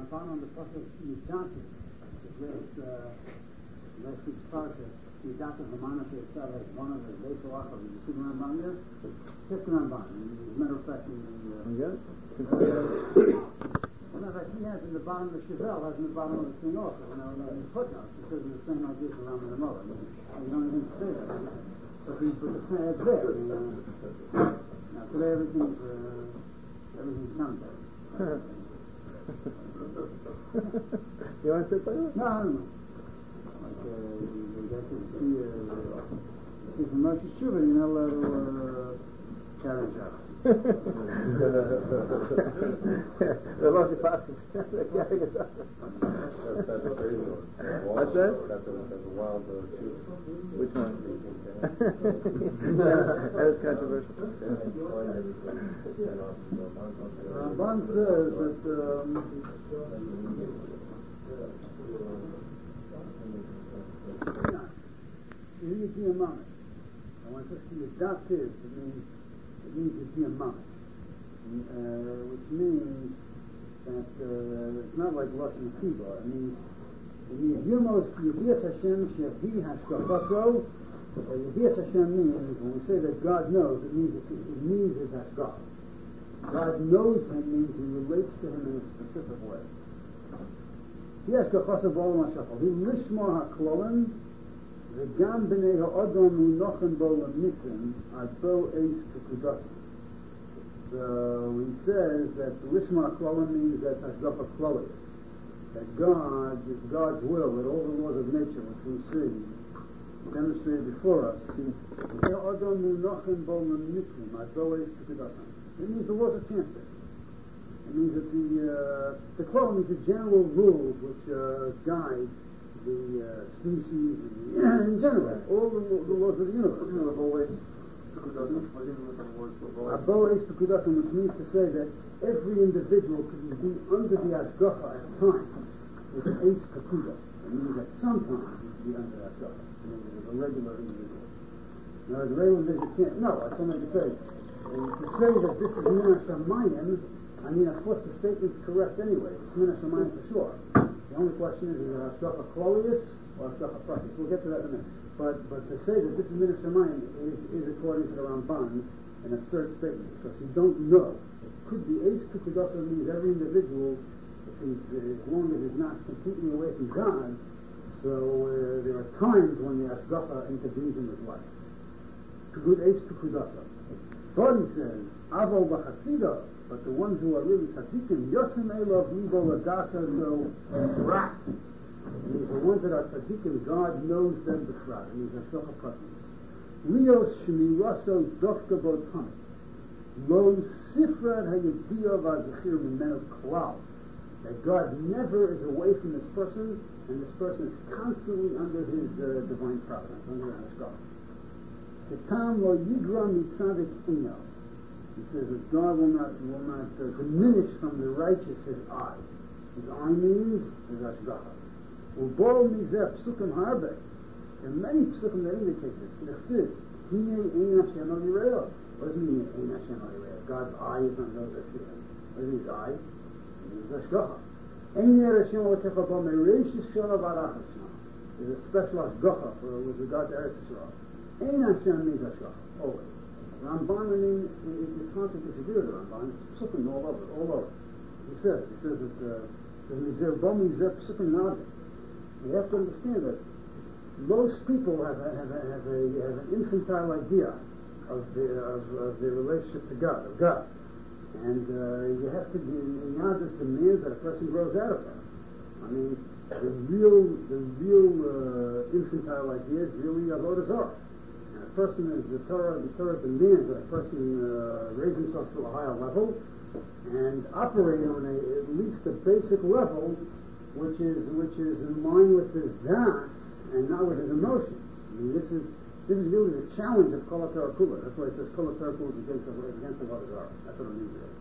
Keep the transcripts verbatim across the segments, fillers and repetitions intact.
Ramban on the Pasuk Yidativ, the last, uh, last week's parsha, Yidativ Hamana Yisrael as one of the Beis Halacha. Did you see the Ramban there? Check the Ramban. As a matter of fact, in the... Uh, yeah? Well, in fact, he has in the bottom of the Chevelle, has in the bottom of the thing also. You know, in the footnotes, it says the same idea for Ram and the Mullah. You don't even say that. But the, but the thing is there. I mean, uh, now, today everything's, uh, everything's done there. You want to say something? No, I don't know. Like, uh, you guys can see, uh, see from Moshe Shuvah, you're not allowed to, uh, challenge us. The Moshe Pasuk. That's a crazy one. What's that? That's a, that's a wild uh, shoot. Which one? That is controversial. Ramban says that um, you need to be a moment. And when it says to be adopted, it means it means to be a moment, uh, which means that uh, it's not like Lashon Chiba. It means it means Yomos Yevias Hashem Shevi Hashkachaso. Yevias Hashem means when we say that God knows, it means it's, it means it's Hashkach. God knows him means he relates to him in a specific way. He Hashkachaso B'Olam HaShachal. He Lishmor HaKlolim V'gam b'nei ha'odom u'nochen bo l'mitim ado eis k'kudasim. So he says that Lishma Klolim means that's Hashgacha Klolius. That God, is God's will, that all the laws of nature which we see demonstrated before us, b'nei ha'odom u'nochen bo l'mitim ado eis k'kudasim. It means the laws of transport. It means that the, uh, the Klolim means the general rules which uh, guide the uh, species and the, in general, all the, the laws of the universe. Abo Eis Pekudasim, which means to say that every individual could be under the Hashgacha at times, is an Eis Pekuda. It means that sometimes he could be under the Hashgacha. It means that a regular individual. Now, as a regular individual can't, no, that's something to say. Uh, to say that this is Min HaShamayim, I mean, of course, the statement's correct anyway. It's Min HaShamayim for sure. The only question is, is it Hashgacha Klolius or Hashgacha Pratis? We'll get to that in a minute. But but to say that this is Min HaShamayim is, is according to the Ramban, an absurd statement, because you don't know. It could be Eis Kukudasa means every individual, if he's, uh, as long as he's not completely away from God, so uh, there are times when the Hashgacha intervenes in his life. Good Eis Kukudasa. But he says, Avo B'Chasida, but the ones who are really tzaddikim, Yosem Elov Libo Ladasa, so Rak. And the ones that are tzaddikim, God knows them b'frat. And he's a Hashgacha Pratis. Lios Shmiraso Dofka Botamik. Lo Sifrad Hayediyah V'Azachir Mimenu Klal. That God never is away from this person, and this person is constantly under his uh, divine providence, under Hashgacha. Ketam Lo Yigra Mitzadik Ino. He says that God will not will not uh, diminish from the righteous his eye. His eye means his Hashgacha. Ubol mizeh psukim harbe. There are many psukim that indicate this. L'chsid, hine ein Hashem al yireo. What does it mean, ein Hashem al yireo? God's eye is not known as Hashem. What is his eye? It is Hashgacha. Ein er Hashem al kecha bo mereishis shalav arach Hashem. There's a special Hashgacha for with regard to Eretz Yisrael. Ein Hashem means Hashgacha, always. Ramban, I mean, it's hard to disagree with the Ramban. It's psukim all over, all over. He says, he says that, uh, Mizeh bo mizeh psukim nadim. You have to understand that most people have a, have a, have, a, have an infantile idea of the, of, of their relationship to God, of God. And uh, you have to, Yad just demands that a person grows out of that. I mean, the real, the real uh, infantile idea is really Avodah Zarah. A person is the Torah, the Torah demands that a person uh, raise himself to a higher level and operate on a, at least a basic level, which is which is in line with his das and not with his emotions. I mean, this is this is really the challenge of Kol HaTorah Kula. That's why it says Kol HaTorah Kula is against against the Avodah Zarah. That's what it means there.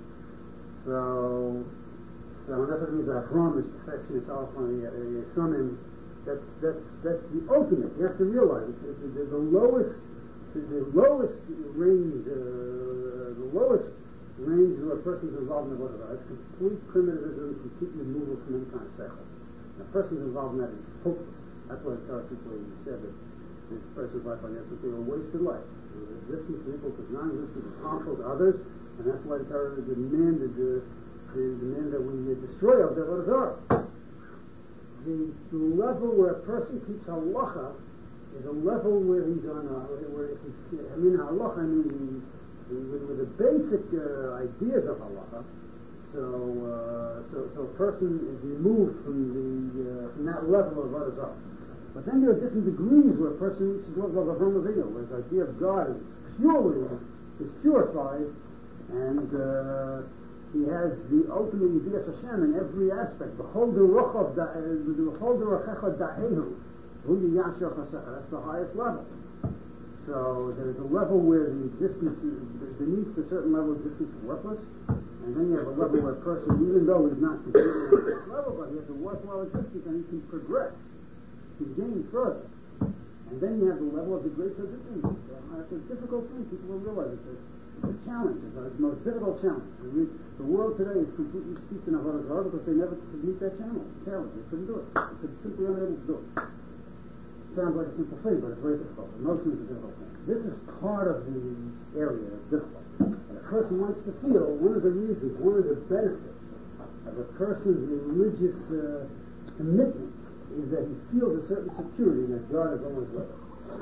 So, so that's what it means that Avram is perfectionist alpha and the Yisranim. That's that's that's the ultimate. You have to realize it's, it's, the, the lowest. The, the lowest range, uh, the lowest range where a person is involved in the Avodah Zarah. It's complete primitivism, complete removal from any kind of seichel. And a person is involved in that is hopeless. That's why the Torah simply said that this person's life, I guess, is a wasted life. Existence is equal to non-existence, is harmful to others, and that's why the Torah demanded uh, the demand that we uh, destroy of the Avodah Zarah. The, the level where a person keeps halacha is a level where he's on a, where if he's, I mean halacha, I mean the, the, with, with the basic uh, ideas of halacha. So, uh, so, so a person is removed from the uh, from that level of Avodah Zarah. But then there are different degrees where a person reaches the level of Avraham Avinu, where the idea of God is purely is purified, and uh, he has the ultimate Yedias Hashem in every aspect. Behold the Ruchav, behold the Ruchacha Da'ehu, Hu Yiyashach Hasecha. That's the highest level. So there's a level where the existence, beneath a certain level, existence is worthless, and then you have a level where a person, even though he's not completely at this level, but he has a worthwhile existence and he can progress, he can gain further. And then you have the level of the great tzaddikim. So that's a difficult thing. People will realize it's a, it's a challenge. It's the most difficult challenge. I mean, the world today is completely steeped in Avodah Zarah because they never could meet that channel, challenge. They couldn't do it. They could simply unable to do it. Sounds like a simple thing, but it's very difficult. Emotion is a difficult thing. This is part of the area of difficulty. And a person wants to feel, one of the reasons, one of the benefits of a person's religious uh, commitment is that he feels a certain security that God is always with him.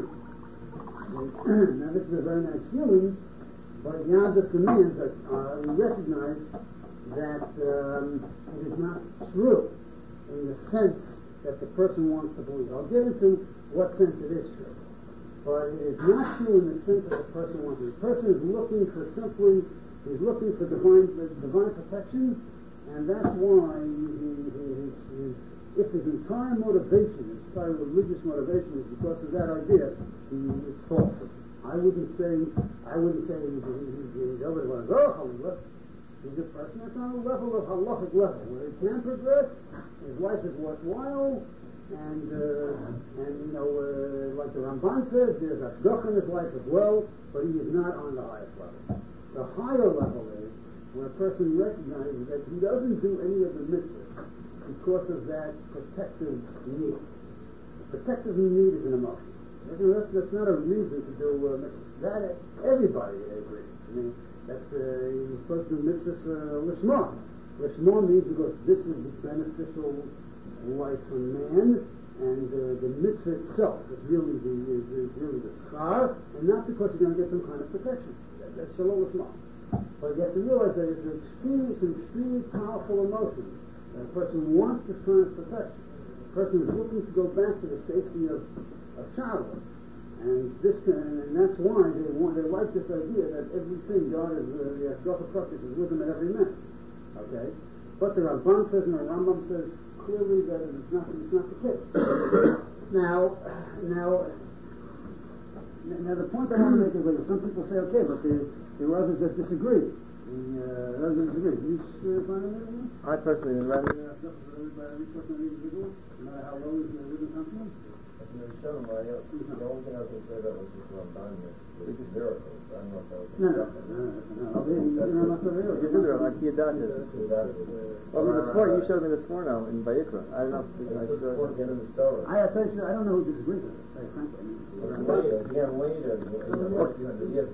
Now this is a very nice feeling, but Yadus demands that uh, we recognize that um, it is not true in the sense that the person wants to believe. I'll get into what sense it is true. But it is not true in the sense that the person wants it. The person is looking for simply, he's looking for divine uh, divine protection, and that's why he, he, his, his if his entire motivation, his entire religious motivation is because of that idea, he, it's false. I wouldn't say, I wouldn't say he's, he's, he's over the Avodah. He's a person that's on a level of halachic level, where he can progress, his life is worthwhile, and, uh, and you know, uh, like the Ramban says, there's ashgacha in his life as well, but he is not on the highest level. The higher level is when a person recognizes that he doesn't do any of the mitzvahs because of that protective need. The protective need is an emotion. You know, that's, that's not a reason to do uh, mitzvahs. That everybody agrees. I mean, that's uh, you're supposed to do mitzvahs uh, lishma. Lishma means because this is the beneficial life for man, and uh, the mitzvah itself is really the is, is really the schar, and not because you're going to get some kind of protection. That, that's shalom lishma. But you have to realize that it's an extremely, it's an extremely powerful emotion. A person wants this kind of protection. A person is looking to go back to the safety of, of childhood, and this can, and that's why they want they like this idea that everything God is uh, the Ashgacha practice is with them at every minute. Okay, but the Ramban says and the Rambam says clearly that it's not it's not the case. now, now, now the point I want to make is like some people say okay, but there there are others that disagree. Uh, others that disagree. Do you uh, find anything? I personally didn't write it. No matter how low his living comes from. The only thing I was going to say that was just Ramban, which is miracles. I don't know if that was No, no, no, no. You're not so real. You do like Yadatis. Well, this morning, you showed me this morning now in Vayikra. I don't know if I showed you. I tell you, I don't know who disagrees with it, very frankly. Again, later, yes,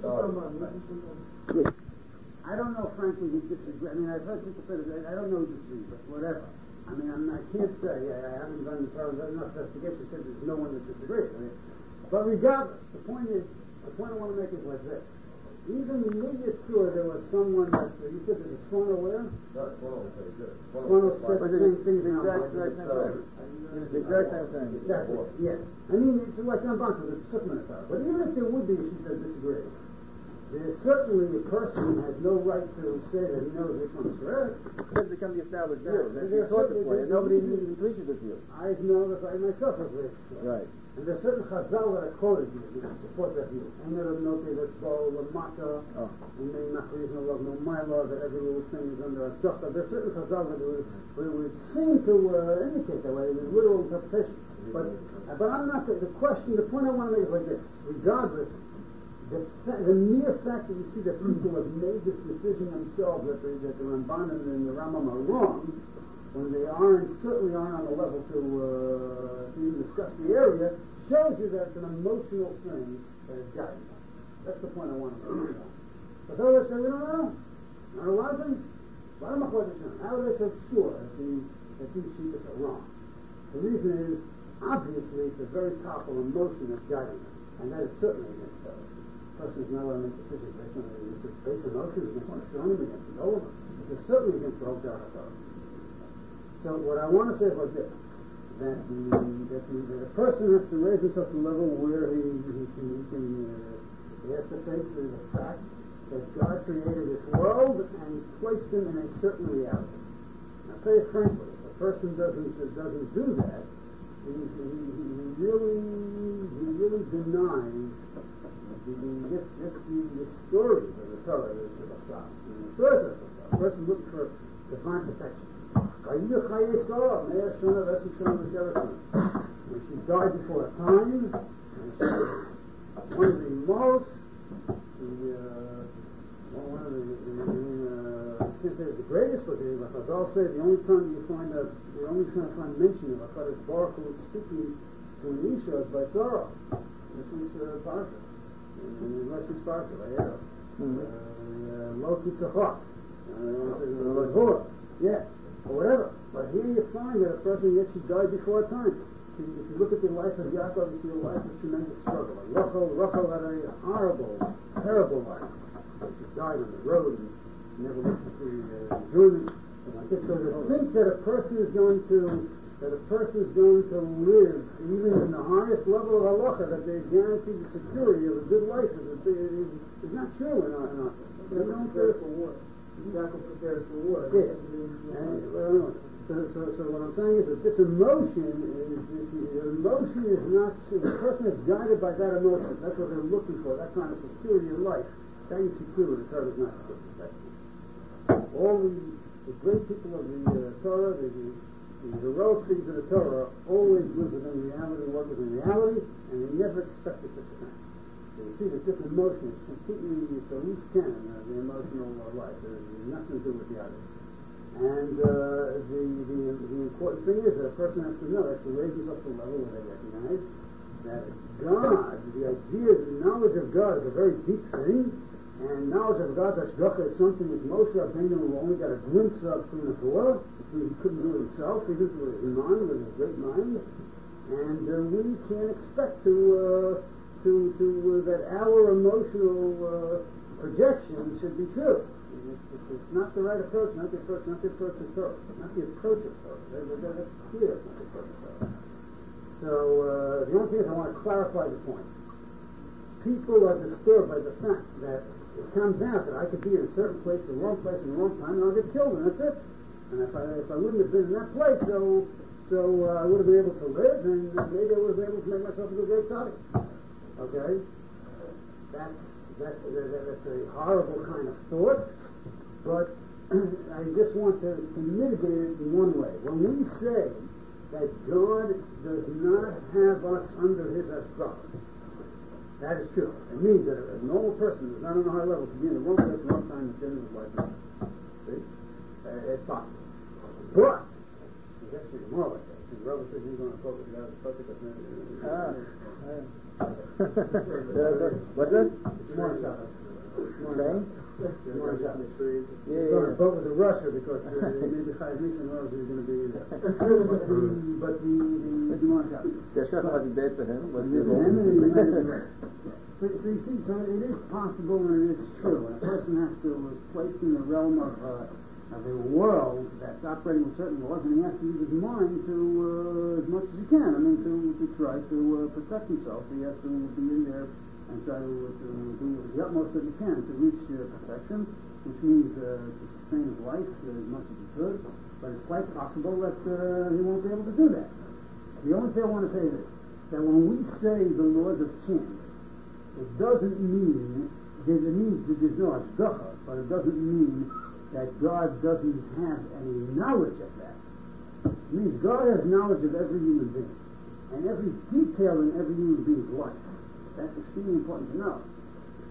I don't know, frankly, who disagrees. I mean, I've heard people say that. I don't know who disagrees, but whatever. I mean, I'm, I can't say. I, I haven't done enough investigation to say there's no one that disagrees. I mean, but regardless, the point is, the point I want to make is like this. Even in Yitzhak, there was someone that, uh, you said there's a Sforno where? No, Sforno was very good. Sforno said the same things now. Exact same thing. The exact same thing. That's it, yeah. I mean, it's like Ramban says, it's Sukman Atar. But even if there would be issues that disagree, there's certainly a person has no right to say that he knows which one is correct. It doesn't become the established view. Yeah, That's taught this way, and nobody even preaches this view. I know this, I myself have read this way. Right. And there's certain chazal that I quoted you that support that view. And there are no that's called Lamata, and many Machris no love, no Mila, that every little thing is under a Ashgacha. There's certain chazal that would, would seem to uh, indicate that way, with literal interpretation. But, uh, but I'm not, the, the question, the point I want to make is like this. Regardless, the, fa- the mere fact that you see that people have made this decision themselves that, they, that the Ramban and the Rambam are wrong, when they aren't, certainly aren't on the level to, uh, to even discuss the area, shows you that it's an emotional thing that is guiding them. That's the point I want to make. Because others say, we don't know. Not a lot of things. How are they so sure that these, that these shittas are wrong? The reason is, obviously, it's a very powerful emotion that's guiding them. And that is certainly against Torah. A person is not allowed to make decisions based on based on emotions, against one Hashem, against the Olam. It's certainly against the whole Torah. So what I want to say is like this, that the, that the, that a person has to raise himself to a level where he, he can, he, can uh, he has to face the fact that God created this world and he placed him in a certain reality. Now, I'll tell you frankly, if a person doesn't uh, doesn't do that, he's, he, he really he really denies the, the, this, this, the, the stories of the Torah, the Shabbat. The stories of the Torah. A person looking for divine perfection. When she died before her time, and she was one of the most, the, uh, one of the, the, the uh, I can't say it's the greatest, but the Chazal say the only time you find a, the only time you find mention of HaKadosh Baruch Hu speaking to an Isha is by Sarah, this week's uh, Parsha, in last week's Parsha, Vayera, Lo Kitzachot, yeah. Or whatever. But here you find that a person, yet she died before her time. If you, if you look at the life of Yaakov, you see a life of tremendous struggle. Like Rachel, Rachel had a horrible, terrible life. She died on the road and never lived to see uh, Jordan. Like that. So to think that a person is going to, that a person is going to live, even in the highest level of halacha, that they guarantee the security of a good life is, is, is not true in our, in our system. They don't care for war. Yaakov prepared for war. Yeah. And, well, so, so, so what I'm saying is that this emotion is, the emotion is not, the person is guided by that emotion. That's what they're looking for, that kind of security in life. That is security. The Torah is not to put this that way. All the, the great people of the uh, Torah, the, the, the heroic things of the Torah, always live within reality, work within reality, and they never expected such a thing. So you see that this emotion is completely, it's a loose cannon, uh, the emotional uh, life. It has nothing to do with the others. And uh, the, the the important thing is that a person has to know, has to raise himself to a level where they recognize that God, the idea, the knowledge of God is a very deep thing, and knowledge of God's Hashgacha is something which Moshe Rabbeinu only got a glimpse of through the Torah, because he couldn't do it himself, even through his mind, with his great mind. And uh, we can't expect to... Uh, to, to uh, that our emotional uh, projections should be true. It's, it's, it's not the right approach, not the approach, not the approach of Torah, not the approach of Torah. That, that, that's clear, it's not the approach of Torah. So uh, the only thing is I want to clarify the point. People are disturbed by the fact that it comes out that I could be in a certain place, in the wrong place, in the wrong time, and I'll get killed, and that's it. And if I if I wouldn't have been in that place, so so uh, I would have been able to live, and maybe I would have been able to make myself into a great tzaddik. Okay, that's that's that's a horrible kind of thought, but I just want to, to mitigate it in one way. When we say that God does not have us under His hashgacha, that is true. It means that a normal person is not on a high level to be in the wrong place at the wrong time and sin in his life. See, uh, it's possible, but it's actually more like that. The Rebbe says he's going to focus it out as focus. Ah. What's that? More Shabbos. More Shabbos. More Shabbos. Yeah, He's going to vote with Russia because uh, maybe Chaim Nissen knows he's going to be there. But the but the the Gemara Shabbos. Der Chef had it bad for him. So, so you see, so it is possible and it is true. And a person has to is placed in the realm of uh, of a world that's operating with certain laws, and he has to use his mind to, uh, as much as he can, I mean, to, to try to uh, protect himself. He has to be in there and try to, to do the utmost that he can to reach uh, perfection, which means uh, to sustain his life uh, as much as he could, but it's quite possible that uh, he won't be able to do that. The only thing I want to say is this, that when we say the laws of chance, it doesn't mean, it means that there's no hashgacha, but it doesn't mean that God doesn't have any knowledge of that. It means God has knowledge of every human being, and every detail in every human being's life. That's extremely important to know.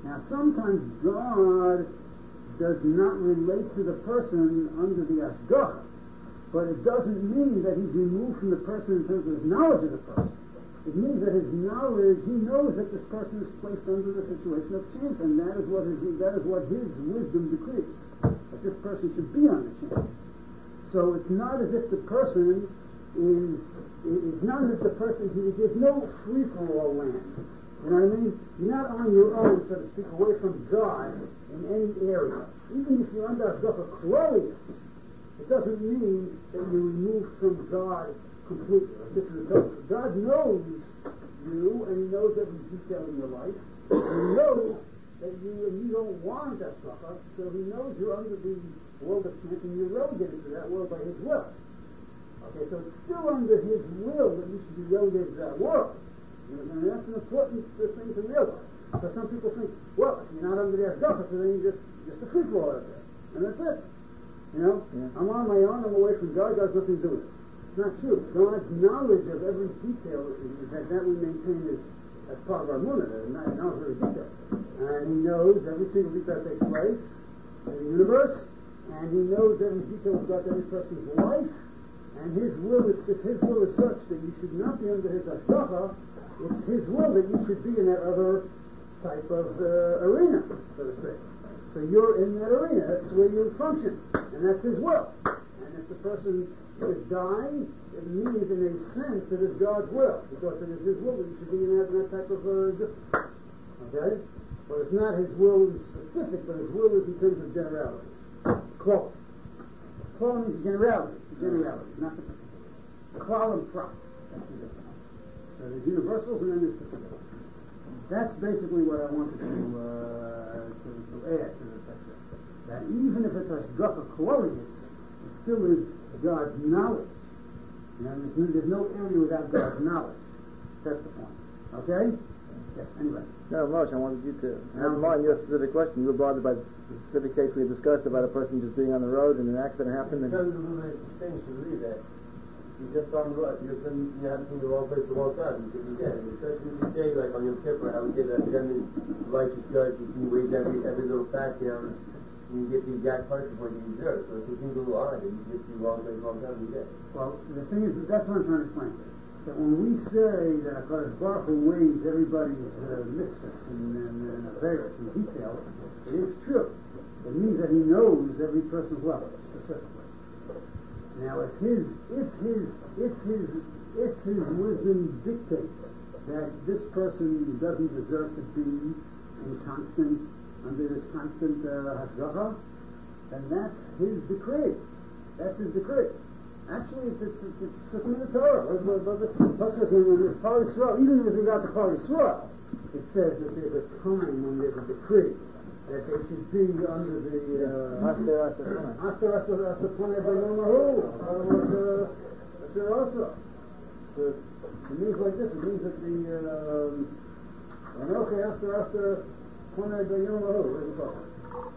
Now, sometimes God does not relate to the person under the Ashgacha, but it doesn't mean that he's removed from the person in terms of his knowledge of the person. It means that his knowledge, he knows that this person is placed under the situation of chance, and that is what his, that is what his wisdom decrees, that this person should be on the chance. So it's not as if the person is, it's not as if the person, there's no free-for-all land. You know what I mean? You're not on your own, so to speak, away from God in any area. Even if you're under Ashgacha Klolius, it doesn't mean that you're removed from God completely. Like this is a God. God knows you, and He knows every detail in your life. And He knows that you and you don't want Ashgacha, so He knows you're under the world of chance, and you're relegated to that world by His will. Okay, so it's still under His will that you should be relegated to that world. And that's an important thing to realize. Because some people think, well, if you're not under the Ashgacha, so then you're just, just a free flow out there. And that's it. You know? Yeah. I'm on my own, I'm away from God, God has nothing to do with this. It's not true. God's knowledge of every detail, is that, that we maintain is as part of our munah, knowledge of every detail. And He knows every single detail that takes place in the universe, and He knows every detail about every person's life, and His will is, if His will is such that you should not be under His Ashgacha, it's His will that you should be in that other type of uh, arena, so to speak. So you're in that arena, that's where you function, and that's His will. And if the person should die, it means in a sense it is God's will, because it is His will that you should be in that, in that type of uh, existence. Okay? But it's not His will in specific, but His will is in terms of generality. Klal. Klal means generality, generality, not the particular. Klal and prat, that's the difference. So there's universals and then there's particulars. That's basically what I wanted to, uh, to, to add to the picture. That even if it's Ashgacha Klolius, it still is God's knowledge. You know, there's, no, there's no area without God's knowledge. That's the point. Okay? Yes, anyway. No, Moshe, I wanted you to have in mind your specific question. You were bothered by the specific case we had discussed about a person just being on the road and an accident happened. It sounds a little bit strange to believe that. You're just on the road. You're you happen to be in the wrong place at the wrong time. You can be dead. Especially if you say, like on Yom Kippur, how we get that German righteous judge, you can wage every every little fact down, and you get the exact punishment what you deserve. So it seems a little odd that you get to the wrong place, wrong time, you get. Well, the thing is, that's what I'm trying to explain. That when we say that HaKadosh Baruch Hu weighs everybody's uh, mitzvahs and, and, and affairs in detail, it is true. It means that He knows every person's level specifically. Now, if his, if his, if his, if his wisdom dictates that this person doesn't deserve to be in constant, under this constant uh, hashgacha, then that's His decree. That's His decree. Actually, it's it's it's, it's in the Torah. It says when there's Klal Yisrael, even with regard to Klal Yisrael, it says that there's a time when there's a decree that they should be under the Aster Aster Aster Ponei B'Yomahu. Aster also. So it means like this. It means that the Anochi Aster Aster Ponei B'Yomahu. What is it called?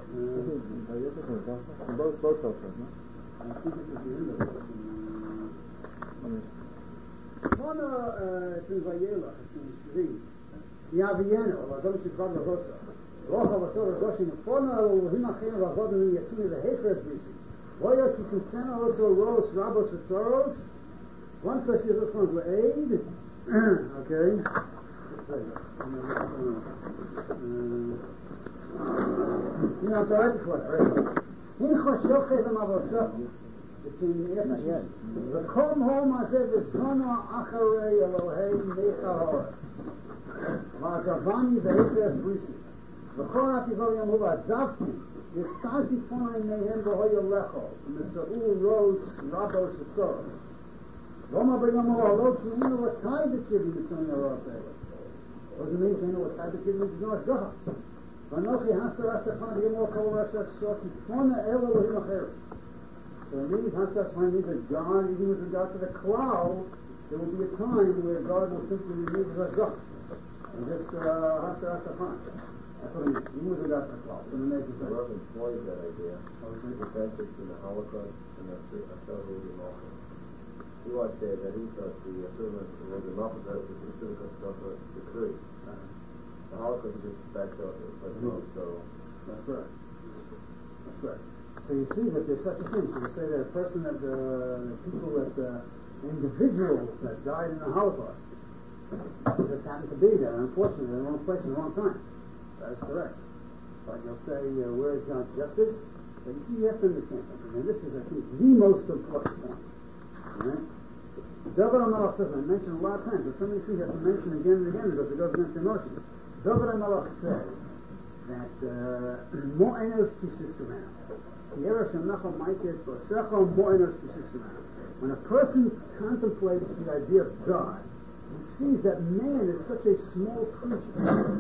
Both both also, no? I think it's at the end of it. Pona, it's in Vayelach. It's in Shvi. Yavienu. L'Adam Shivchad L'Hosa. Locha v'sor Goshim Pona Elohim Achim V'Avodim Yatzim V'Hechres Brisi. Voya Kisimtzena also Ros Rabos V'Tzoros. One such is this one for aid. Okay. You know, it's all right before that, right? Hinchos Yochei V'Mavosah. It's in the Ephesus. V'kom Hom Hazeh V'Zono Acharei Elohei Mecha Haaretz. V'Azavani V'Hechres Brisi. וכל הטיבו יאמרו ועזבתי, יסתרתי פונאי מהם והויה לכו, ומצאו רוס רבוס וצורוס. ואומר ביאמרו הלא כי אינו ותאי בקרבי מצוני הרוס האלה. What does it mean? Ain't no type of kid means no ashgacha. Vanochi hastar hastar fana yemo kol rasha shoti fona el Elohim acher. So it means hastar hastar means that God, even with regard to the cloud, there will be a time where God will simply remove his ashgacha and just hastar hastar fana. That's what it means. Even with regard to the cloud. It's an amazing thing. Robin employs that idea. The benefits in the Holocaust and the Asar Holy Malchus. He once said that he thought the servant of the Malchus was a specific decree. Uh, The Holocaust is just back to like Mhm. so. That's right. That's right. So you see that there's such a thing. So you say that a person that uh, people that uh, individuals that died in the Holocaust just happened to be there, unfortunately, in the wrong place in the wrong time. That is correct. But you'll say, uh, where is God's justice? But you see, you have to understand something. And this is, I think, the most important point. Right? David HaMelech says, I mentioned a lot of times, but some of these things you have to mention again and again because it goes against emotion. David HaMelech says that Mo Enos Pisiskamana. When a person contemplates the idea of God, he sees that man is such a small creature.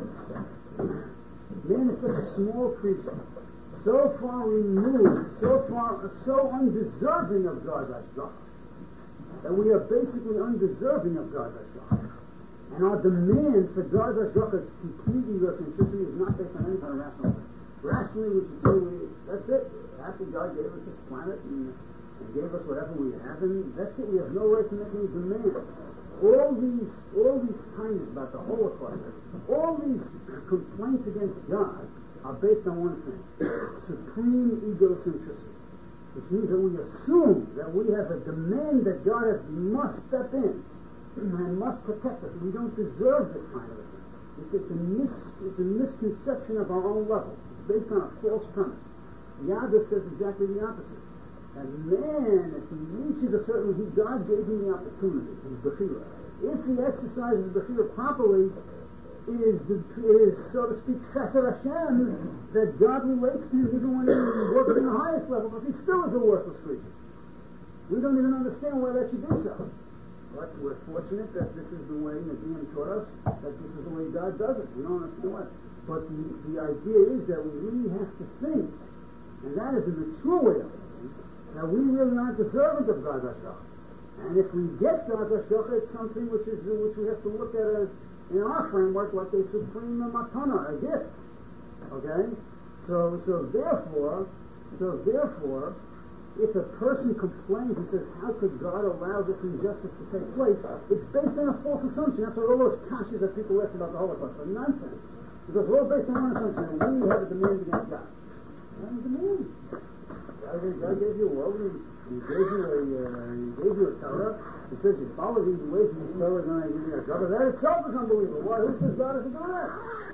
Man is such a small creature, so far removed, so far, so undeserving of God's hashgacha, that we are basically undeserving of God's hashgacha. And our demand for God's hashgacha is completely egocentricity, is not based on any kind of rational thing. Rationally, we should say, we, that's it. After God gave us this planet and, and gave us whatever we have, and that's it. We have no right to make any demands. All these, all these claims about the Holocaust, all these complaints against God are based on one thing: supreme egocentricity, which means that we assume that we have a demand that God has, must step in and must protect us. We don't deserve this kind of a thing. It's, it's, a mis, it's a misconception of our own level. It's based on a false premise. Yada says exactly the opposite. And man, if he reaches a certain, he, God gave him the opportunity, his bechira. If he exercises bechira properly, it is, the, it is, so to speak, chesed Hashem, that God relates to him even when he works in the highest level, because he still is a worthless creature. We don't even understand why that should be so. But we're fortunate that this is the way Nadim taught us, that this is the way God does it. We don't understand why. But the, the idea is that we really have to think, and that is a mature way of thinking, that we really aren't deserving of God's hashgacha. And if we get God's hashgacha, it's something which is which we have to look at as, in our framework, like a supreme matana, a gift. Okay? So so therefore, so therefore, if a person complains and says, how could God allow this injustice to take place, it's based on a false assumption. That's what all those kashas that people ask about the Holocaust are nonsense. Because we're all based on one assumption, that we have a demand against God. What is a demand? God gave, God gave you a world, and He gave you a, uh, He gave you a Torah. He says you follow these ways and these Torah, and I give you a Torah. That itself is unbelievable. Why? Who says God has to do that?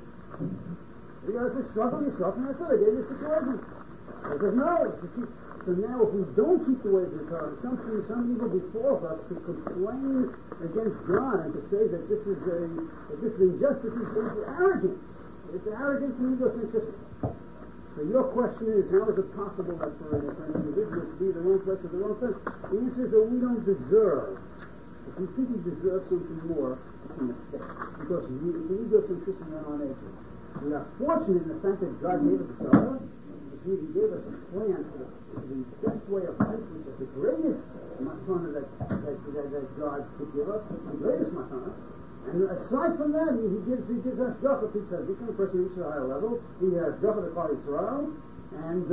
You got to struggle yourself, and that's it. I gave you a situation. He says no. So now, if we don't keep the ways of the Torah, something, some evil befalls us to complain against God and to say that this is a, that this is injustice, is, is arrogance. It's arrogance and egocentricity. So your question is, how is it possible that for, for an individual to be in the wrong place at the wrong time? The answer is that we don't deserve. If we think we deserve something more, it's a mistake. It's because we, it's an egocentricity in our nature. We are fortunate in the fact that God gave us a Torah, which means He gave us a plan for the, for the best way of life, which is the greatest matana that, that, that, that God could give us, the greatest matana. And aside from that, he gives he gives us hashgacha to tzaddik, and a person reaches a higher level. He has hashgacha to Klal Yisrael, and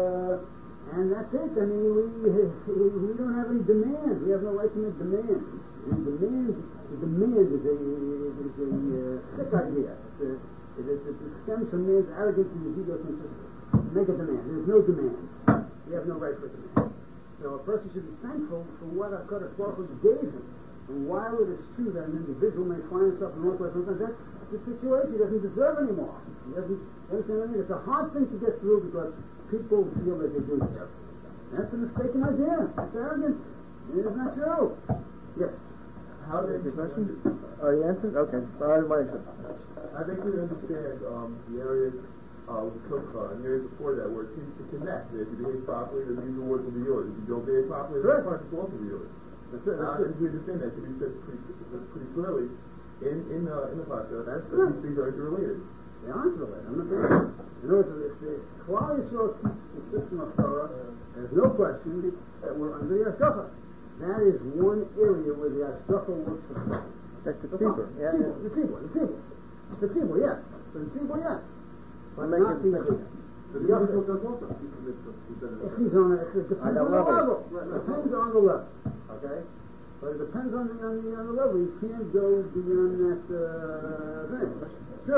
uh, and that's it. I mean, we we don't have any demands. We have no right to make demands. And demands, the demand is a is a uh, sick idea. It's a it, it's, it stems from man's arrogance and his egocentricity. Make a demand. There's no demand. We have no right for demand. So a person should be thankful for what HaKadosh Baruch Hu gave him. And while it is true that an individual may find himself in one place, that's the situation. He doesn't deserve anymore. He doesn't, you understand what I mean? It's a hard thing to get through because people feel that they do deserve it. That's a mistaken idea. It's arrogance. It is not true. Yes. How did the question? Are you answered? Okay. All right, Mike. I think we understand um, the areas uh, with Kilcha and the areas before that where it seems to connect. That if you behave properly, then these rewards will be yours. If you don't behave properly, then the punishment will also be yours. That's it. That's uh, it. We understand that to be said pretty, pretty clearly in in uh, in the Pasha. That's that these things are interrelated. They aren't related. I'm not saying. In other words, if the Klal Yisrael keeps the system of Torah, there's no question that we're under the hashgacha. That is one area where the hashgacha works for us. That's the tzibur. Yeah, the tzibur, the tzibur, the tzibur, yes, the tzibur, yes, but make not it the special. The individual does also. If he's on a, if it depends on, on the level. level. It depends on the level. Okay? But it depends on the on the on the level. You can't go beyond that uh, thing. It's true.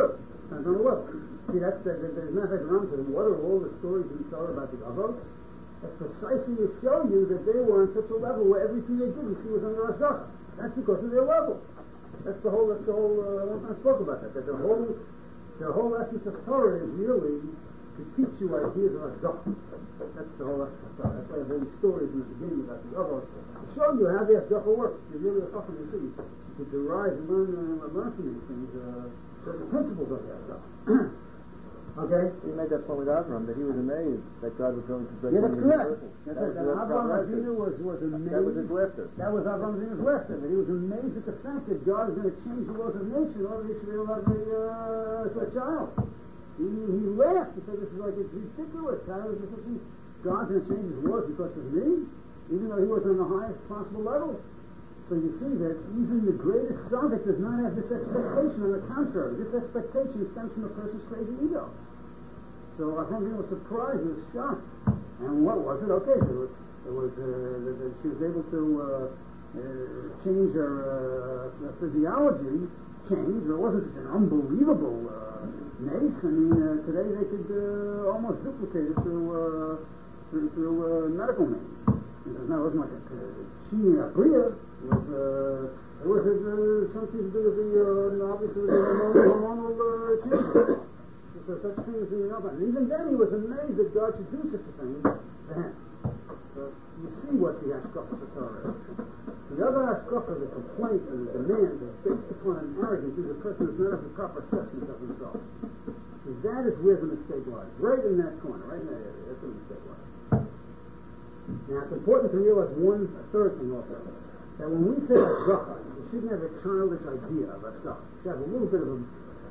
Depends on the level. See, that's the, the, the matter of fact, said, what are all the stories in the Torah about the Avos? That's precisely to show you that they were on such a level where everything they did, you see, was under Ashgacha. That's because of their level. That's the whole, that's the whole, uh, one time I spoke about that, that the whole, the whole essence of Torah is really to teach you ideas of Ashgacha. That's the whole essence of Torah. That's why I have all these stories in the beginning about the Avos, to show you how the Ashgacha works. You're really a chacham, you see, you could derive and learn, uh, learn from these things, uh, certain principles of the Ashgacha. Okay? He made that point with Avram, that he was amazed that God was going to break Yeah, that's the correct. universal. That's That right. was That Avraham Avinu was, was amazed. That was his laughter. That was Avraham Avinu's laughter. That he was amazed at the fact that God is going to change the laws of nature in order that Israel have a, uh, a child. He, he laughed. He said, this is like, it's ridiculous. How is this such a... God's going to change his laws because of me? Even though he was on the highest possible level. So you see that even the greatest tzaddik does not have this expectation. On the contrary, this expectation stems from a person's crazy ego. So Avraham Avinu was surprised, he was shocked. And what was it? Okay, it was, it was uh, that, that she was able to uh, uh, change her uh, physiology, change, but it wasn't such an unbelievable uh, mace. I mean, uh, today they could uh, almost duplicate it through, uh, through, through uh, medical means. It was not, it wasn't like a Shini Abriya. It was, uh, it was uh, something to do with the, uh, obviously, the hormonal, hormonal uh, changes. So such things do not happen. And even then he was amazed that God should do such a thing to him. So you see what the Hashgacha Torah is. The other Hashgacha, the complaints and the demands, is based upon an arrogance who the person does not have the proper assessment of himself. See, that is where the mistake lies. Right in that corner, right in that area. That's where the mistake lies. Now it's important to realize one a third thing also. That when we say Hashgacha, you shouldn't have a childish idea of Hashgacha. You should have a little bit of a,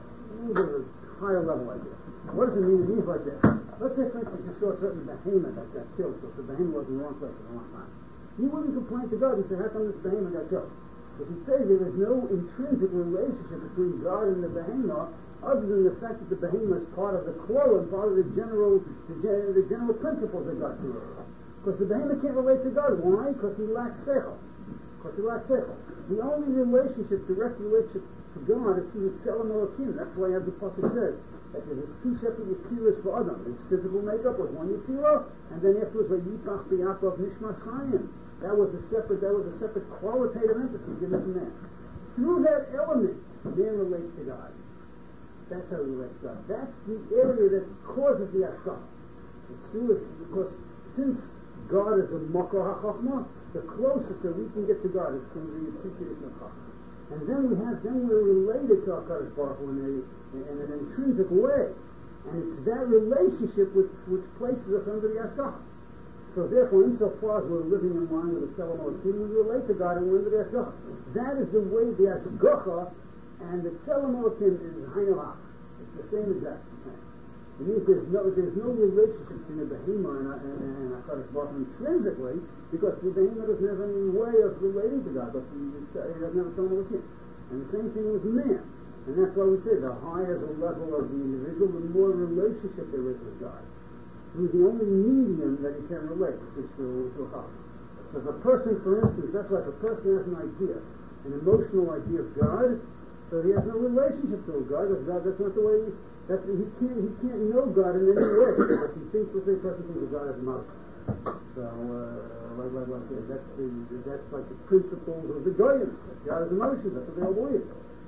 a little bit of a higher level idea. What does it mean? It means like this. Let's say, for instance, you saw a certain behemoth that got killed because the behemoth was in the wrong place at the wrong time. You wouldn't complain to God and say, how come this behemoth got killed? But you'd say there is no intrinsic relationship between God and the behemoth other than the fact that the behemoth is part of the claw and part of the general, the, gen- the general principles that God created. Because the behemoth can't relate to God. Why? Because he lacks seichel. Because he lacks seichel. The only relationship, direct relationship to God is through the Tzelem Elokim. That's why the Pasuk says that there's two separate Yetziras for Adam. His physical makeup was one Yetzirah, and then afterwards by Yipach B'Yakov Nishmas Chaim. That was a separate. That was a separate qualitative entity given to man. Through that element, man relates to God. That's how he relates to God. That's the area that causes the Hashgacha. It's through this because since God is the Makor HaChachma, the closest that we can get to God is through the appreciation of Chachma. And then we have, then we're related to HaKadosh Baruch Hu in, a, in an intrinsic way. And it's that relationship which, which places us under the Hashgacha. So therefore, insofar as we're living in line with the Tzelem Elokim, we relate to God and we're under the Hashgacha. That is the way the Hashgacha and the Tzelem Elokim is Hainu Hach. It's the same exact thing. It means there's no there's no relationship between the behemoth and, and, and HaKadosh Baruch Hu intrinsically, because the behemoth doesn't have any way of relating to God, because it doesn't have its own Elokim. And the same thing with man. And that's why we say the higher the level of the individual, the more relationship there is with God. Through the only medium that he can relate, which is through, through Chachma. So if a person, for instance, that's why if a person has an idea, an emotional idea of God, so he has no relationship to God, because God, that's not the way he, that's, he can't he can't know God in any way, because he thinks, let's say a person thinks of God as a mother. So, uh, like, like, like, that's the, that's like the principles of the Goyim. God is emotions, that's what they all believe.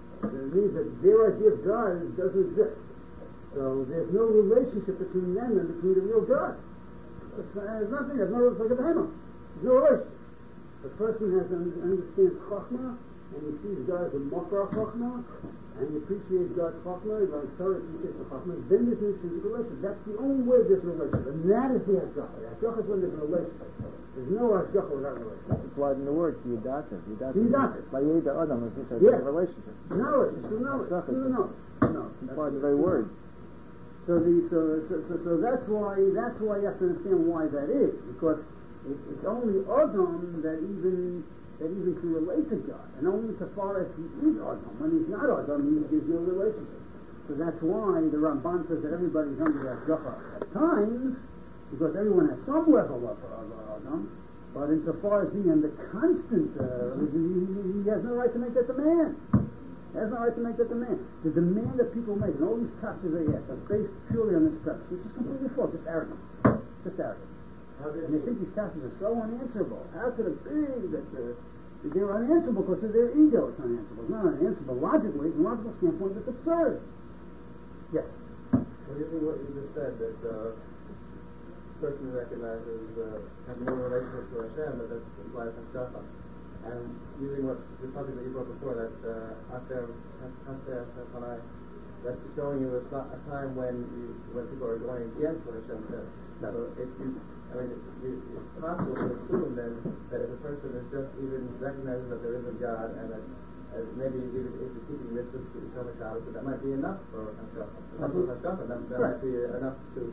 It means that their idea of God doesn't exist. So there's no relationship between them and between the real God. It's, uh, there's nothing, there's no, it's like a behemoth. There's no relationship. The person has understands Chachma, and he sees God as a Makar Chachma, and he appreciates God's Chachma, he learns Torah, appreciates the Chachma, then there's an intrinsic relationship. That's the only way there's a relationship, and that is the Hashgacha. The Hashgacha is when there's a relationship. There's no Hashgacha without a relationship. That's implied in the word, Yidata. Yidata. By Yida Adam, it's just Yeah. a relationship. Knowledge, it's through knowledge. It's through the knowledge. No, it's implied in the very word. So the so, so so so that's why that's why you have to understand why that is, because it, it's only Adam that even that even can relate to God, and only so far as he is Adam. When he's not Adam, he, there's no relationship. So that's why the Ramban says that everybody's under that Hashgacha at times, because everyone has some level of, of Adam. But insofar as being in the constant, uh, he, he has no right to make that demand. He has no right to make that demand. The demand that people make, and all these captures they ask, are based purely on this premise, which is completely false, just arrogance. Just arrogance. And they think these captures are so unanswerable. How could it be that uh, they're unanswerable because of their ego? It's unanswerable. It's not unanswerable logically. From a logical standpoint, it's absurd. Yes? What do you think what you just said, that uh, person who recognizes uh, has more relationship to Hashem, but that implies hashgacha? And using what the topic that you brought before, that uh, Aser Aser Hanai, that's showing you it's not a time when you, when people are going against what Hashem says. So if you, I mean, it, it, it's possible to assume then that if a person is just even recognizing that there is a God and that uh, maybe even if he's keeping mitzvahs to become a Shabbos, that might be enough for hashgacha. Hashgacha, that, that might be enough to.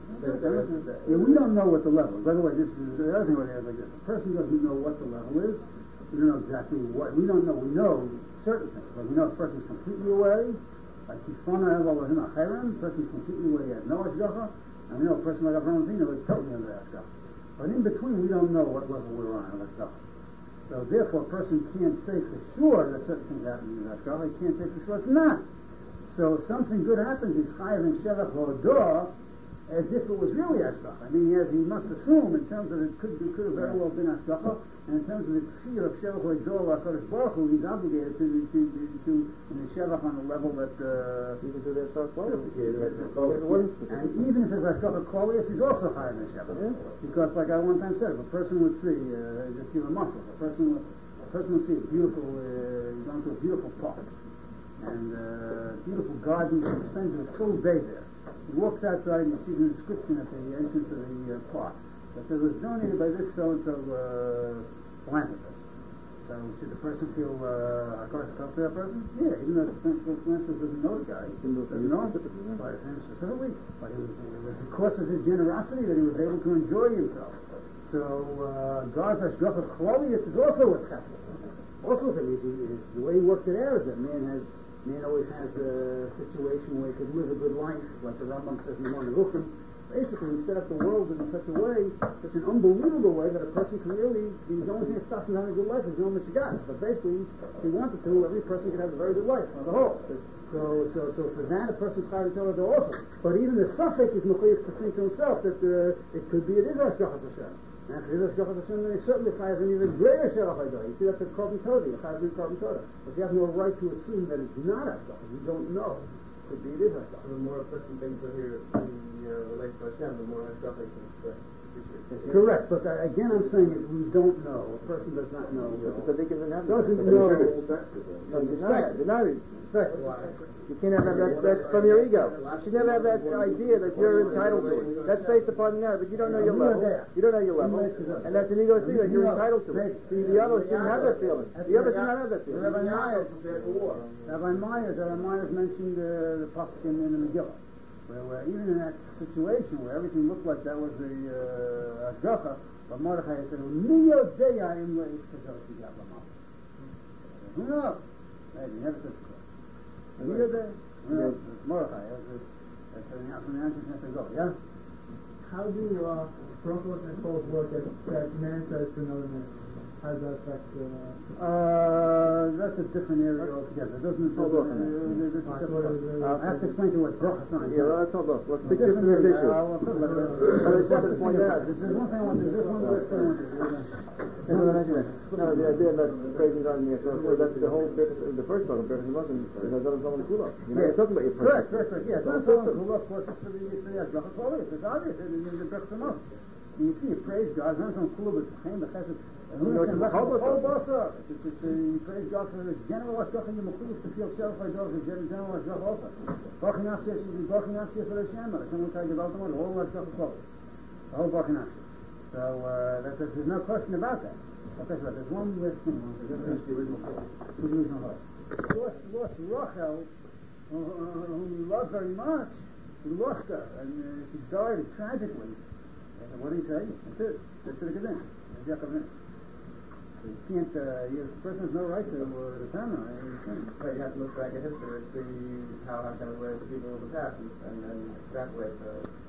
Yeah, we don't know what the level is. By the way, this is the other thing we have like this. A person doesn't know what the level is. We don't know exactly what. We don't know. We know certain things. Like we know if a person is completely away, like Kifana Elohim Acherim, the person is completely away, he has no hashgacha, and we know a person like Avraham Avinu is totally under hashgacha. But in between, we don't know what level we're on in hashgacha. So therefore, a person can't say for sure that certain things happen in hashgacha. He can't say for sure it's not. So if something good happens, he's chayav in shevach l'odor, as if it was really hashgacha. I mean, as he must assume in terms of it could, it could have very well been hashgacha, and in terms of his fear of shevach l'odor l'akadosh baruch hu, he's obligated to to to, to in the shevach on the level that uh, even to their self qualification. And even if it's hashgacha klolius, he's also higher than shevach. Yeah. Because, like I one time said, if a person would see, uh, just give a muscle, a person would, a person would see a beautiful, uh, he's going to a beautiful park and uh, beautiful gardens, and spends a full day there. He walks outside and he sees an inscription at the entrance of the uh, park that says it was donated by this so-and-so uh, philanthropist. So should the person feel uh, hakaras to that person? Yeah, even though the philanthropist doesn't know the guy, he doesn't know him by him specifically, but it was, it was because of his generosity that he was able to enjoy himself. So uh, God's hashgacha klolius is also a chesed. Also, the reason is the way he worked it out is that man has Man always has a situation where he could live a good life, like the Rambam says in the Morning Ruchim. Basically, he set up the world in such a way, such an unbelievable way, that a person can really, the only thing that stops him having a good life is the only Mishigas. But basically, if he wanted to, every person could have a very good life on the whole. So, so, so for that, a person's chayav to tell also. But even the suffix is mechuyev to think to himself that uh, it could be it is hashgacha Hashem. And if it is hashgacha Hashem, then he's certainly chayav an even greater shevach ha'idor. You see, that's a carbon toda, a chayav in carbon toda. But you have no right to assume that it's not hashgacha. You don't know. Could be it is hashgacha. The more a person thinks that he uh, relates to Hashem, the more hashgacha he can appreciate. Correct, but uh, again, I'm saying that we don't know. A person does not know. So they can have doesn't that. know. No, deny it. Deny it. Respect. You can't have that. That's, that's from your ego. You should never have that idea that you're entitled to it. That's based upon that, but you don't know your level. You don't know your level, and that's an ego thing that you're entitled to it. See, the others didn't have that feeling. The others did not have that feeling. Rabbi Myers, Rabbi Myers, Rabbi Myers mentioned uh, the pasuk in, in the Megillah. Where, where even in that situation where everything looked like that was a hashgacha, uh, but Mordechai said, "Mi yodeya im leis kazos yigav l'malchus." Who knows? Maybe never said before. Mi yodeya. Who knows? It's Mordechai. That's from the ancient Nestor go. Yeah. How do uh, Baruch and Paul's work that, that man says to another man? How does that affect? Uh, uh, that's a different area altogether. It doesn't. Uh, uh, I have to explain to what bracha sign. Yeah, well, let's hold on. Let's stick to this issue. I'll talk about it. But it's separate point out. There's one thing I want to do. There's one last thing I want to do. No, the idea that praising God in the Yeshua, that's the whole bit of the first part of Bereshit Muslim. It has other someone Kula. You're not talking about your prayer. Correct, correct, correct. Yeah, it's not someone Kula. Of course, it's for the it's for the Hashgacha Klolius. It's obvious. It's the Bereshit Muslim. You see, you praise God. It's not some Kula, but Chaim, the Chesed. And who knows the whole basa? It's it's you praise God for this general hashgacha. You mechuyus to feel self by God. It's general hashgacha also. Bachin Akshes, Bachin Akshes, Hashem. Hashem will tell you about them. The whole hashgacha close. The whole Bachin Akshes. So uh, that, that, there's no question about that. I'll tell you what. There's one last thing. Just finish the original part. The original part. Lost, lost Rachel, uh, whom he loved very much. He lost her, and uh, she died tragically. And what did he say? That's it. That's it again. Yaakov. You can't, uh, you, the person has no right to uh, determine anything. But you have to look back at history and see how Hashem has raised people in the past and, and, and extrapolate the,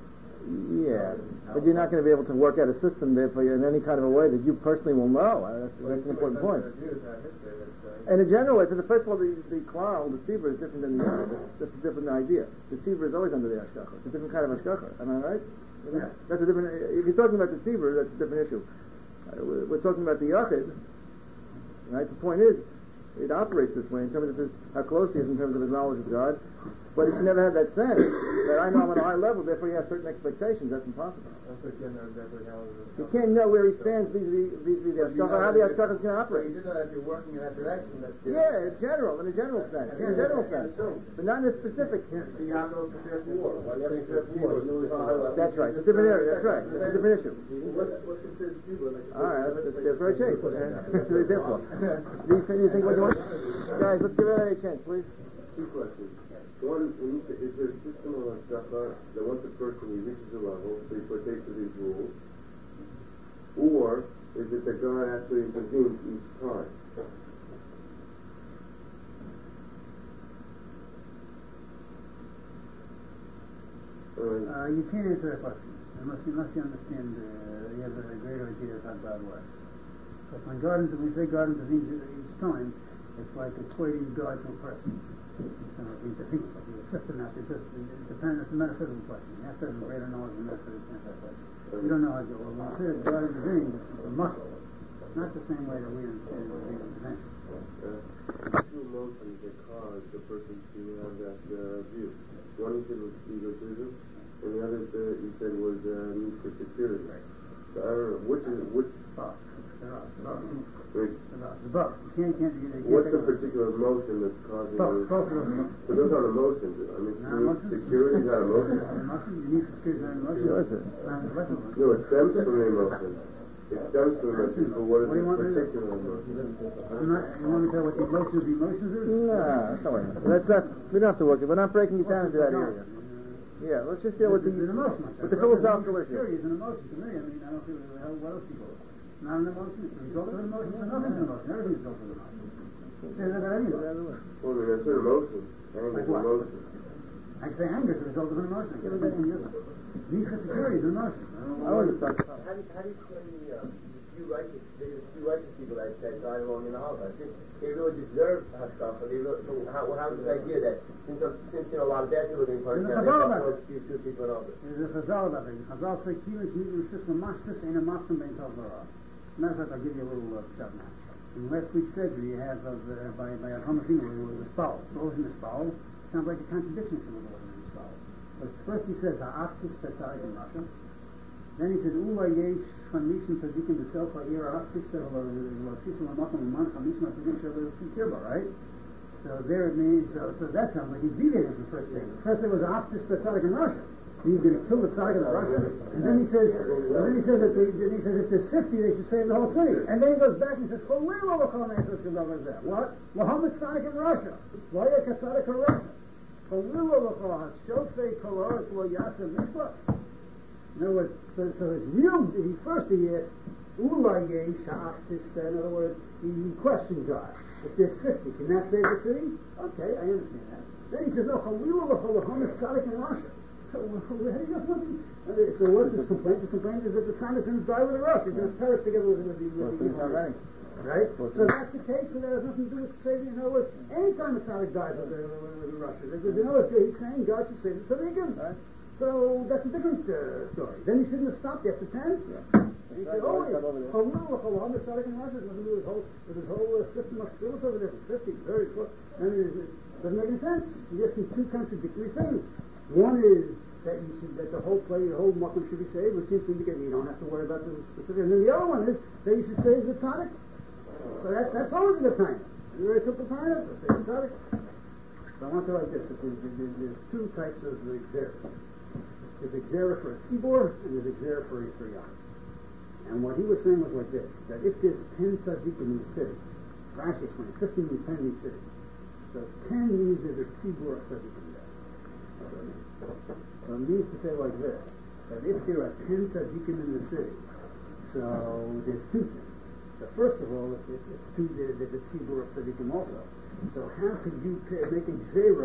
Yeah, but you're not going to be able to work out a system there for you in any kind of a way that you personally will know. Uh, That's, that's an important point. And in general, so the first of all, the, the klal, the tzibur, is different than the other. That's, that's a different idea. The tzibur is always under the hashgacha. It's a different kind of hashgacha. Am I right? Yeah. That's a different. If you're talking about the tzibur, that's a different issue. Uh, we're, we're talking about the yachid. Right? The point is, it operates this way in terms of his, how close he is in terms of his knowledge of God. But if you never have that sense that I know I'm at a high level, therefore he has certain expectations, that's impossible. Also, you can't know exactly how it You can't know where he stands vis-a-vis, vis-a-vis the hashgacha, how the hashgacha is going to operate. You do know that you're working in that direction. That's Yeah, in general, in a general sense. In a general sense. But not in a specific. So you have to prepare for war. Why do you prepare for war? That's right. It's a different area. That's right. It's a different issue. What's, what's considered tzibur? All right. That's, that's where I changed. That's the example. Do you, you think what you want? Guys, let's give it a chance, please. Two questions. One, when you say, is there a system of hashgacha that once a person he reaches a level, so he partakes of these rules, or is it that God actually intervenes each time? Uh, you can't answer that question unless you, unless you understand, uh, you have a greater idea of how God works. Because when God, when we say God intervenes each time, it's like equating God to a person. So it intervenes, like he's a system out there. It depends, it's a metaphysical question. You have to have a greater knowledge of metaphysics to answer that question. You don't know how to go. When we say that God intervenes, it's a muscle. Not the same way that we understand the intervention. Uh, two emotions that cause the person to have that uh, view. One you said was egotism, and the other uh, you said was uh, need for security. Right. So I don't know, which is, which... Both. They're both. They're both. Which, They're both. You can't, can't, you can't what's the take particular emotion that's causing both. those? Both of those. But those aren't emotions. I mean, Not emotions? security is not emotion. Emotion? You need for security, not emotion. Sure, sir. Not intellectual emotion. No, it stems from the emotion. It stems from the emotion, but what is What do you the want me to do? particular emotion? I'm not, you want me to tell what the emotion of the emotions is? No, that's not what I mean. That's not, we don't have to work it. We're not breaking it down into that area. Yeah, let's just deal with the, It's an emotion. with the philosophical issue. Security is an emotion to me. I mean, I don't see what what else people. Not an emotion. It's a result of an emotion. So nothing's an emotion. Everything's a result of an emotion. Say that about anything. Well, I mean, that's an emotion. Anger is Like an what? emotion. I can say anger is a result of an emotion. I can say anything different. Need for security is an emotion. I don't know I what want to talk How do you, how do you explain the, uh, the few righteous, the few righteous people that, that died along in the Holocaust? They, they really deserve hashgacha. They really, so how, how is this idea that since, since you know, a lot of bad people are being punished, There's a now chazal they about have few, few people and all this? There's a chazal about it. Chazal say, "Kilas nidus shishma mashkas ein a maftim bein tov v'ra." Matter of fact, I'll give you a little uh, shot now. In last week's surgery, you have uh, by by Atomafino, it was spal. So what was in the spal? Sounds like a contradiction from what was in the spal. But first he says, "Ha'aftis petzarik in Russia." Then he says, "Ula yesh chamishin tzadikim b'self ha'ir ha'aftis v'losisel ha'makom u'man chamishin tzadikim shel kirba." Right? So there it means. So, so that sounds like he's deviating from the first thing. The first thing was "Ha'aftis petzarik in Russia." He's going to kill the tzaddik in Russia, and then he says, and then he says that they, then he says if there's fifty, they should save the whole city. And then he goes back and says, "What? What? Muhammad tzaddik in Russia. Why a tzaddik in Russia? In other words, so so his real he first he asked, "Ulay yesh." In other words, he, he questioned God. If there's fifty, can that save the city? Okay, I understand that. Then he says, "No, Muhammad tzaddik in Russia." So what's his complaint? His complaint is that the tzaddik is going to die with the rush. He's going to perish together with the with the Israel. Right? So that's the case, so that has nothing to do with saving. In other words, any time a tzaddik dies with the, with, with the Russia, because in other words, he's saying God should save the tzaddikim. Right? So that's a different uh, story. Then he shouldn't have stopped after ten. Yeah. And he said, always, Muhammad tzaddik in Russia has nothing to do with his whole, with his whole uh, system of schools over there from fifty, very close. I mean, it doesn't make any sense. You're asking two contradictory things. One is that you should, that the whole play, the whole makom should be saved, which seems to indicate you don't have to worry about the specific. And then the other one is that you should save the tzaddik. So that, that's always a good time. A very simple time. So save the tzaddik. So I want to say like this: that there's, there's, there's two types of exeras. There's exera for a tzibor, and there's exera for a for yam. And what he was saying was like this: that if there's ten tzaddikim in the city, Rashi explained, fifteen means ten in each city. So ten means there's a tzibor of tzaddikim there. That's what I mean. So it means to say like this, that if there are ten tzaddikim in the city, so there's two things. So first of all, it's, it's two, there's a tzibur of tzaddikim also. So how could you pay, make a gzera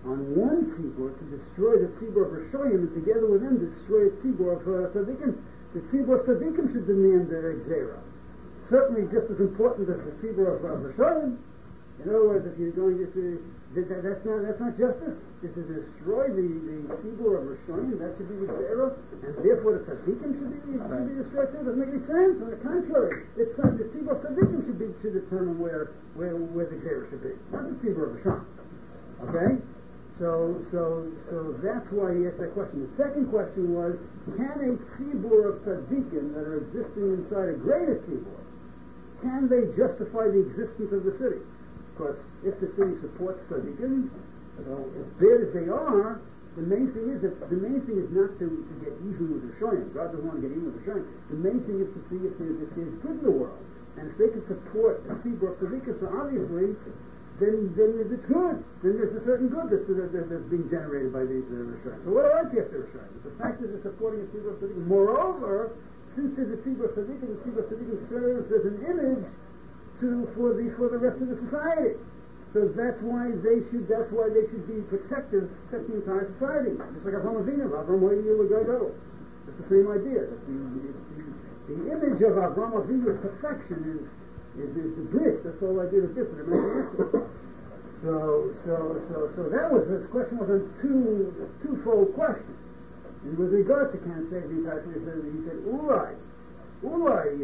on one tzibur to destroy the tzibur of Rishoyim, and together with them destroy the tzibur of uh, tzaddikim. The tzibur of tzaddikim should demand the Gzeira. Certainly just as important as the tzibur of, of Rishoyim. In other words, if you're going to say, that, that, that's not that's not justice. Is to destroy the, the tzibur of Rishoyim, that should be the Gzeira, and therefore the tzaddikim should be should be destroyed too. It doesn't make any sense. On the contrary, it's uh, the tzibur of tzaddikim should be should determine where where where the Gzeira should be, not the tzibur of Rishoyim. Okay. So, so, so that's why he asked that question. The second question was, can a tzibur of tzaddikim that are existing inside a greater tzibur, can they justify the existence of the city? Because if the city supports tzaddikim, so as bad as they are, the main thing is that the main thing is not to, to get even with Rishoyim. God doesn't want to get even with Rishoyim. The main thing is to see if there's if there's good in the world, and if they can support a tzibur of tzaddikim, so obviously. Then, then it's good. Then there's a certain good that's, uh, that's being generated by these uh, Rishonim. So what do I care for Rishonim? The fact that they're supporting a tzibur of tzaddikim. Moreover, since there's a tzibur of tzaddikim, the tzibur of tzaddikim serves as an image to for the for the rest of the society. So that's why they should that's why they should be protective, protect the entire society. Just like Avraham Avinu, Avraham Avinu Gadol. It's the same idea. That the, it's the, the image of Avraham Avinu's perfection is. Is, is the bris, that's the whole idea of the bris that I mentioned yesterday. So, so, so, so that was, this question was a two, twofold question. And with regard to Kant, he said, he said, Ulai, Ulai,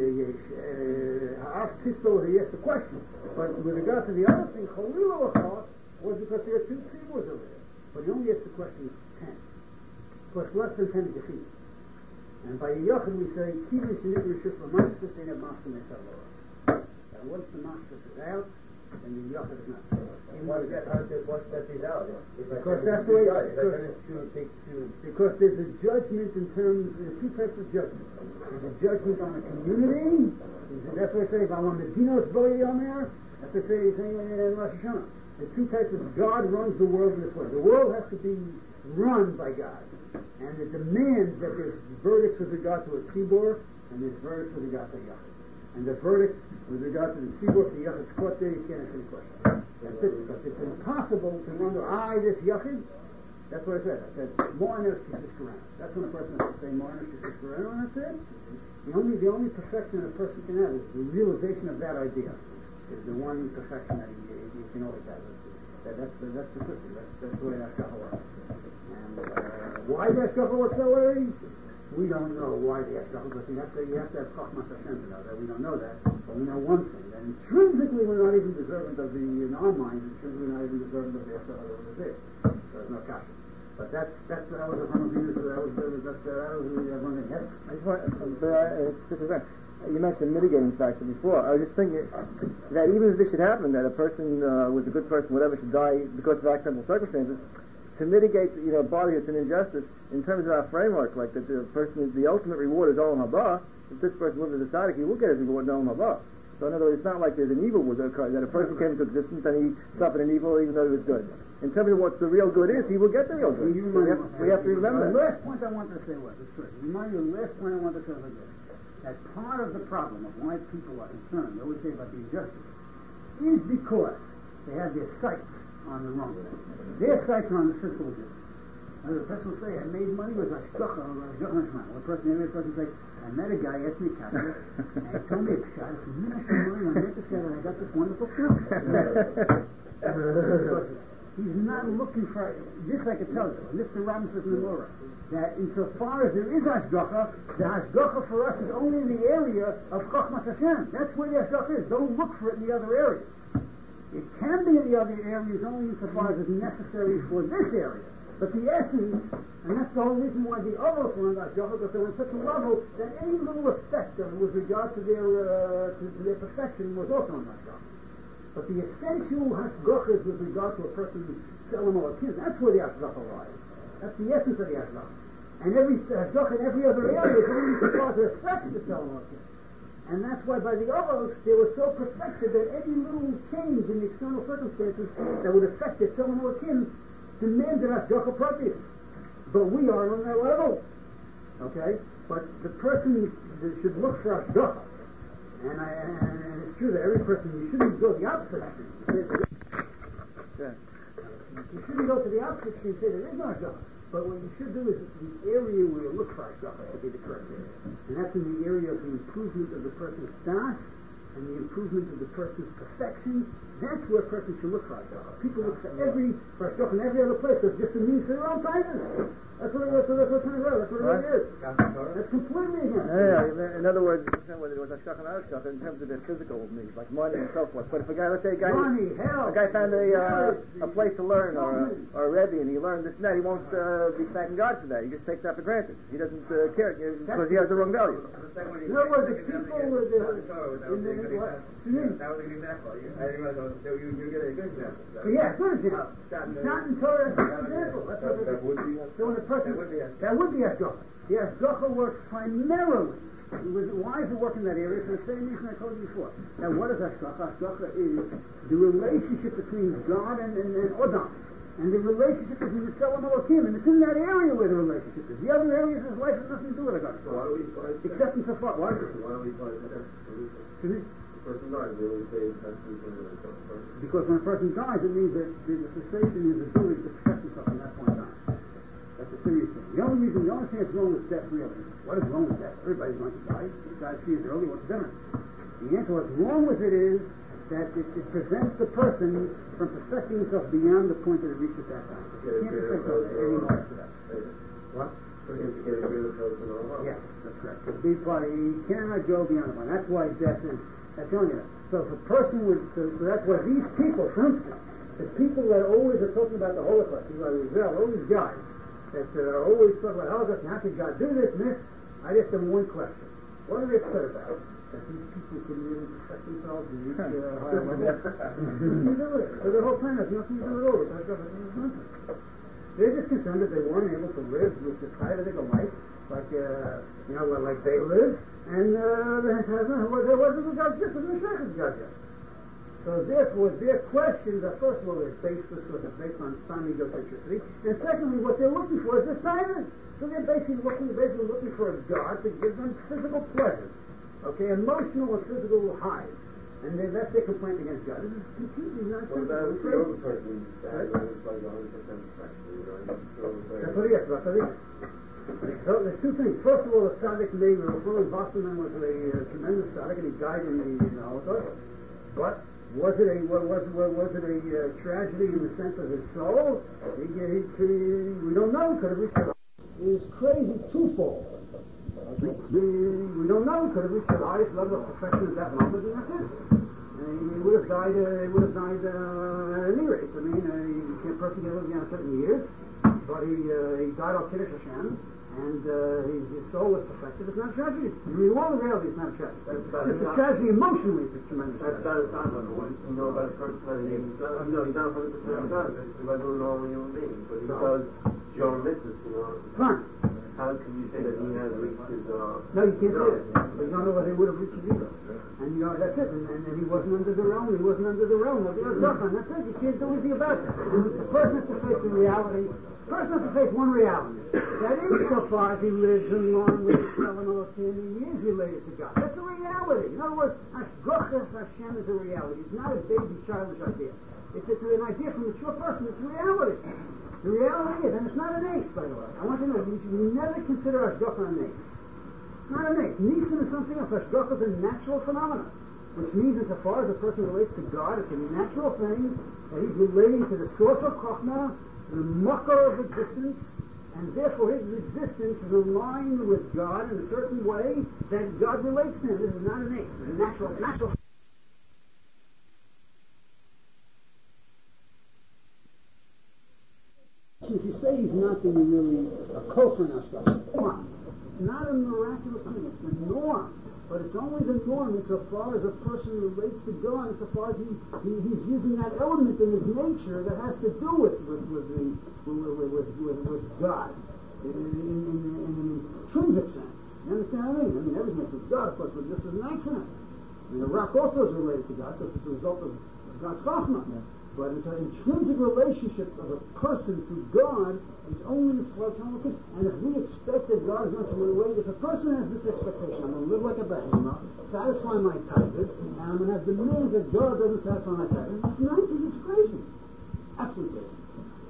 Ha'af Tispo, he asked the question. But with regard to the other thing, Cholila Lachot, was because there are two tziburs over there. But he only asked the question ten. Plus less than ten is Yechid. And by Yachid we say, Kivin Shinit Rishus Lamaskis, Ein Abmachtim Etalor. And once the master is out, then the yochid is not so. Why is that? How does once that is out? Because that's the way. Because, because there's a judgment in terms. There are two types of judgments. There's a judgment on a community. That's why I say if I want Medinos Boy on there. That's what I say. Saying in Rosh Hashanah. There's two types of. God runs the world in this way. The world has to be run by God, and it demands that there's verdicts with regard to a tzibur and there's verdicts with regard to a yochid. And the verdict with regard to the tzibur, the yachid's caught there, you can't ask any question. That's it, because it's impossible to wonder, I, this yachid, that's what I said. I said, Mo'anesh Kisis Korana. That's when a person has to say Mo'anesh Kisis Korana, and that's it. The only, the only perfection a person can have is the realization of that idea. Is the one perfection that you, you can always have. That, that's, the, that's the system. That's, that's the way Hashgacha works. And uh, why the Hashgacha works that way? We don't know why the Hashgacha, because you have to you have to have Chachmas Hashem to know that. We don't know that, but we know one thing, that intrinsically we're not even deserving of the, in our minds, intrinsically we're not even deserving of the Hashgacha that was there. There's no kasha. But that's, that's, that was a Avraham Avinu, so that was, the, that's, uh, that was the Avraham Avinu. Yes? I just want, but uh, you mentioned mitigating factor before. I was just thinking that even if this should happen, that a person uh, was a good person, whatever, should die because of accidental circumstances, to mitigate, you know, body it's an injustice in terms of our framework, like that the person, the ultimate reward is Olam Haba. If this person lives as a tzaddik, he will get his reward in Olam Haba. So in other words, it's not like there's an evil that occurred, that a person came into existence and he suffered an evil even though he was good. In terms of what the real good is, he will get the real good. So we, have, we have to remember that. The last point I wanted to say was, it's true. Remind you, the last point I wanted to say was like this, that part of the problem of why people are concerned, they always say about the injustice, is because they have their sights on the wrong thing. Their sights are on the physical existence. And the person will say, I made money with Hashgacha, or Hashgacha Nishman. One person, every person will say, I met a guy, asked me a kasha, and he told me a pshat. I said, you know, I met this guy, and I got this wonderful child. Because he's not looking for, this I can tell you, and this the Rambam says in the Gemara, that insofar as there is Hashgacha, the Hashgacha for us is only in the area of Chachmas Hashem. That's where the Hashgacha is. Don't look for it in the other areas. It can be in the other areas only insofar as it's necessary for this area. But the essence, and that's the whole reason why the others were on Hashgacha, because they were on such a level that any little effect of with regard to their uh, to, to their perfection was also on Hashgacha. But the essential Hashgacha is with regard to a person's Tzelem Elokim. That's where the Hashgacha lies. That's the essence of the Hashgacha. And every Hashgacha in every other area is only insofar as it affects the Tzelem Elokim. And that's why by the others, they were so perfected that any little change in the external circumstances that would affect their Tzelem Elokim demanded Hashgacha Pratis. But we are on that level. Okay? But the person should look for Hashgacha. And, I, and, and it's true that every person, you shouldn't go the opposite extreme. Yeah. You shouldn't go to the opposite extreme and say there is no hashgacha. But what you should do is the area where you look for hashgacha should be the correct area. And that's in the area of the improvement of the person's das and the improvement of the person's perfection. That's where a person should look for hashgacha. People look for every for hashgacha in every other place because it's just a means for their own tightness. That's what it is. That's what it turns out. That's what it really is. That's completely against it. Yeah, yeah. In other words, whether it was hashgacha or hashgacha in terms of their physical needs, like money and so forth. But if a guy, let's say a guy, money, health, a guy found a uh, a place to learn or a, or a rebbe and he learned this and that, he won't uh, be thanking God for that. He just takes that for granted. He doesn't uh, care because he has the wrong value. In other words, the people with the in the what? That was an example. I didn't realize you you get a good example. Yeah, good example. Shot in Torah. That's a good example. That's what it is. So when a person that would be hashgacha. The hashgacha works primarily. Why does it work in that area? For the same reason I told you before. Now, what is hashgacha? Hashgacha is the relationship between God and, and, and Adam. And the relationship is with Tzelem Elokim. And it's in that area where the relationship is. The other areas of his life have nothing to do with hashgacha. So why do we find except in so far. Why? Why don't we find that? Excuse me? The person dies, we always say that's the person. Because when a person dies, it means that there's a cessation in his ability to perfect himself from that point on. That's a serious thing. The only reason, the only thing that's wrong with death, really, what is wrong with death? Everybody's going to die. He dies a few years early. What's the difference? The answer, what's wrong with it is that it, it prevents the person from perfecting himself beyond the point that it reached at that time. He can't perfect himself anymore after that. What? Yes, that's correct. The big party, he cannot go beyond the point. That's why death is, that's telling you that. So if a person would, so, so that's why these people, for instance, the people that always are talking about the Holocaust, like Rizal, all these guys, that uh, are always talking about Holocaust, and how could God do this and this? I ask them one question. What are they upset about? That these people can really protect themselves and reach a higher level. So their whole plan has nothing to do with all of it. They're just concerned that they weren't able to live with the kind of their life, like, uh, you know, like they live, and uh, there wasn't a God just as the Sheikh's God just. So therefore, their questions are, first of all, they're baseless because they're based on stam egocentricity, and secondly, what they're looking for is this tightness. So they're basically looking, basically looking for a God to give them physical pleasures, okay, emotional and physical highs, and they, that's their complaint against God. This is completely nonsensical. What about the older person that has like one hundred percent perfection? That's what he asked about. So there's two things. First of all, the tzaddik named Rabbi Wasserman was a uh, tremendous tzaddik, and he died in the, in the Holocaust. But was it a was was, was it a uh, tragedy in the sense of his soul? He, he, he, we don't know. Could have reached it. It is crazy twofold. Okay. We don't know. Could have reached the highest level of perfection at that moment, and that's it. And he would have died. Uh, he would have died uh, at any rate. I mean, uh, you can't person can live beyond certain years, but he uh, he died on Kiddush Hashem. And uh, his, his soul was perfected. It's not a tragedy. I mean, all the reality, it's not a tragedy. It's just a tragedy emotionally. It's a tremendous tragedy. That's about the time, by the way. You know about a person that he you know, he's not one hundred percent of the time. It's about a normal human being. But he does show mitzvahs, you know. Fine. How can you say that he has reached his, uh... No, you can't say that. But you don't know whether he would have reached it either. And, you know, that's it. And, and, and he wasn't under the realm. He wasn't under the realm of the Azgafan. That's it. You can't do anything about it. And the person has to face the reality. The person has to face one reality. That is, so far as he lives along with his fellow he is related to God. That's a reality. In other words, Hashgachas Hashem is a reality. It's not a baby, childish idea. It's, it's an idea from a mature person. It's a reality. The reality is, and it's not an ace, by the way. I want you to know, we, we never consider Hashgacha an ace. Not an ace. Nisim is something else. Hashgacha is a natural phenomenon, which means, insofar as a person relates to God, it's a natural thing that he's relating to the source of Chokhmah, to the makar of existence, and therefore his existence is aligned with God in a certain way that God relates to him. This is not an ace. It's a natural, natural. If you say he's not, then you're really a kofar in Hashgacha. It's not a miraculous thing. It's the norm. But it's only the norm insofar as a person relates to God, insofar as he, he he's using that element in his nature that has to do with with with, the, with, with, with, with God in, in, in, in an intrinsic sense. You understand what I mean? I mean, everything is God, of course, but just as an accident. I mean, the rock also is related to God because it's a result of God's Chokhmah. Yeah. But it's an intrinsic relationship of a person to God is only as far as I'm looking. And if we expect that God is going to relate, if a person has this expectation, I'm going to live like a behemoth, satisfy my tightness, and I'm going to have demands that God doesn't satisfy my tightness, it's not, it's crazy. Absolutely crazy.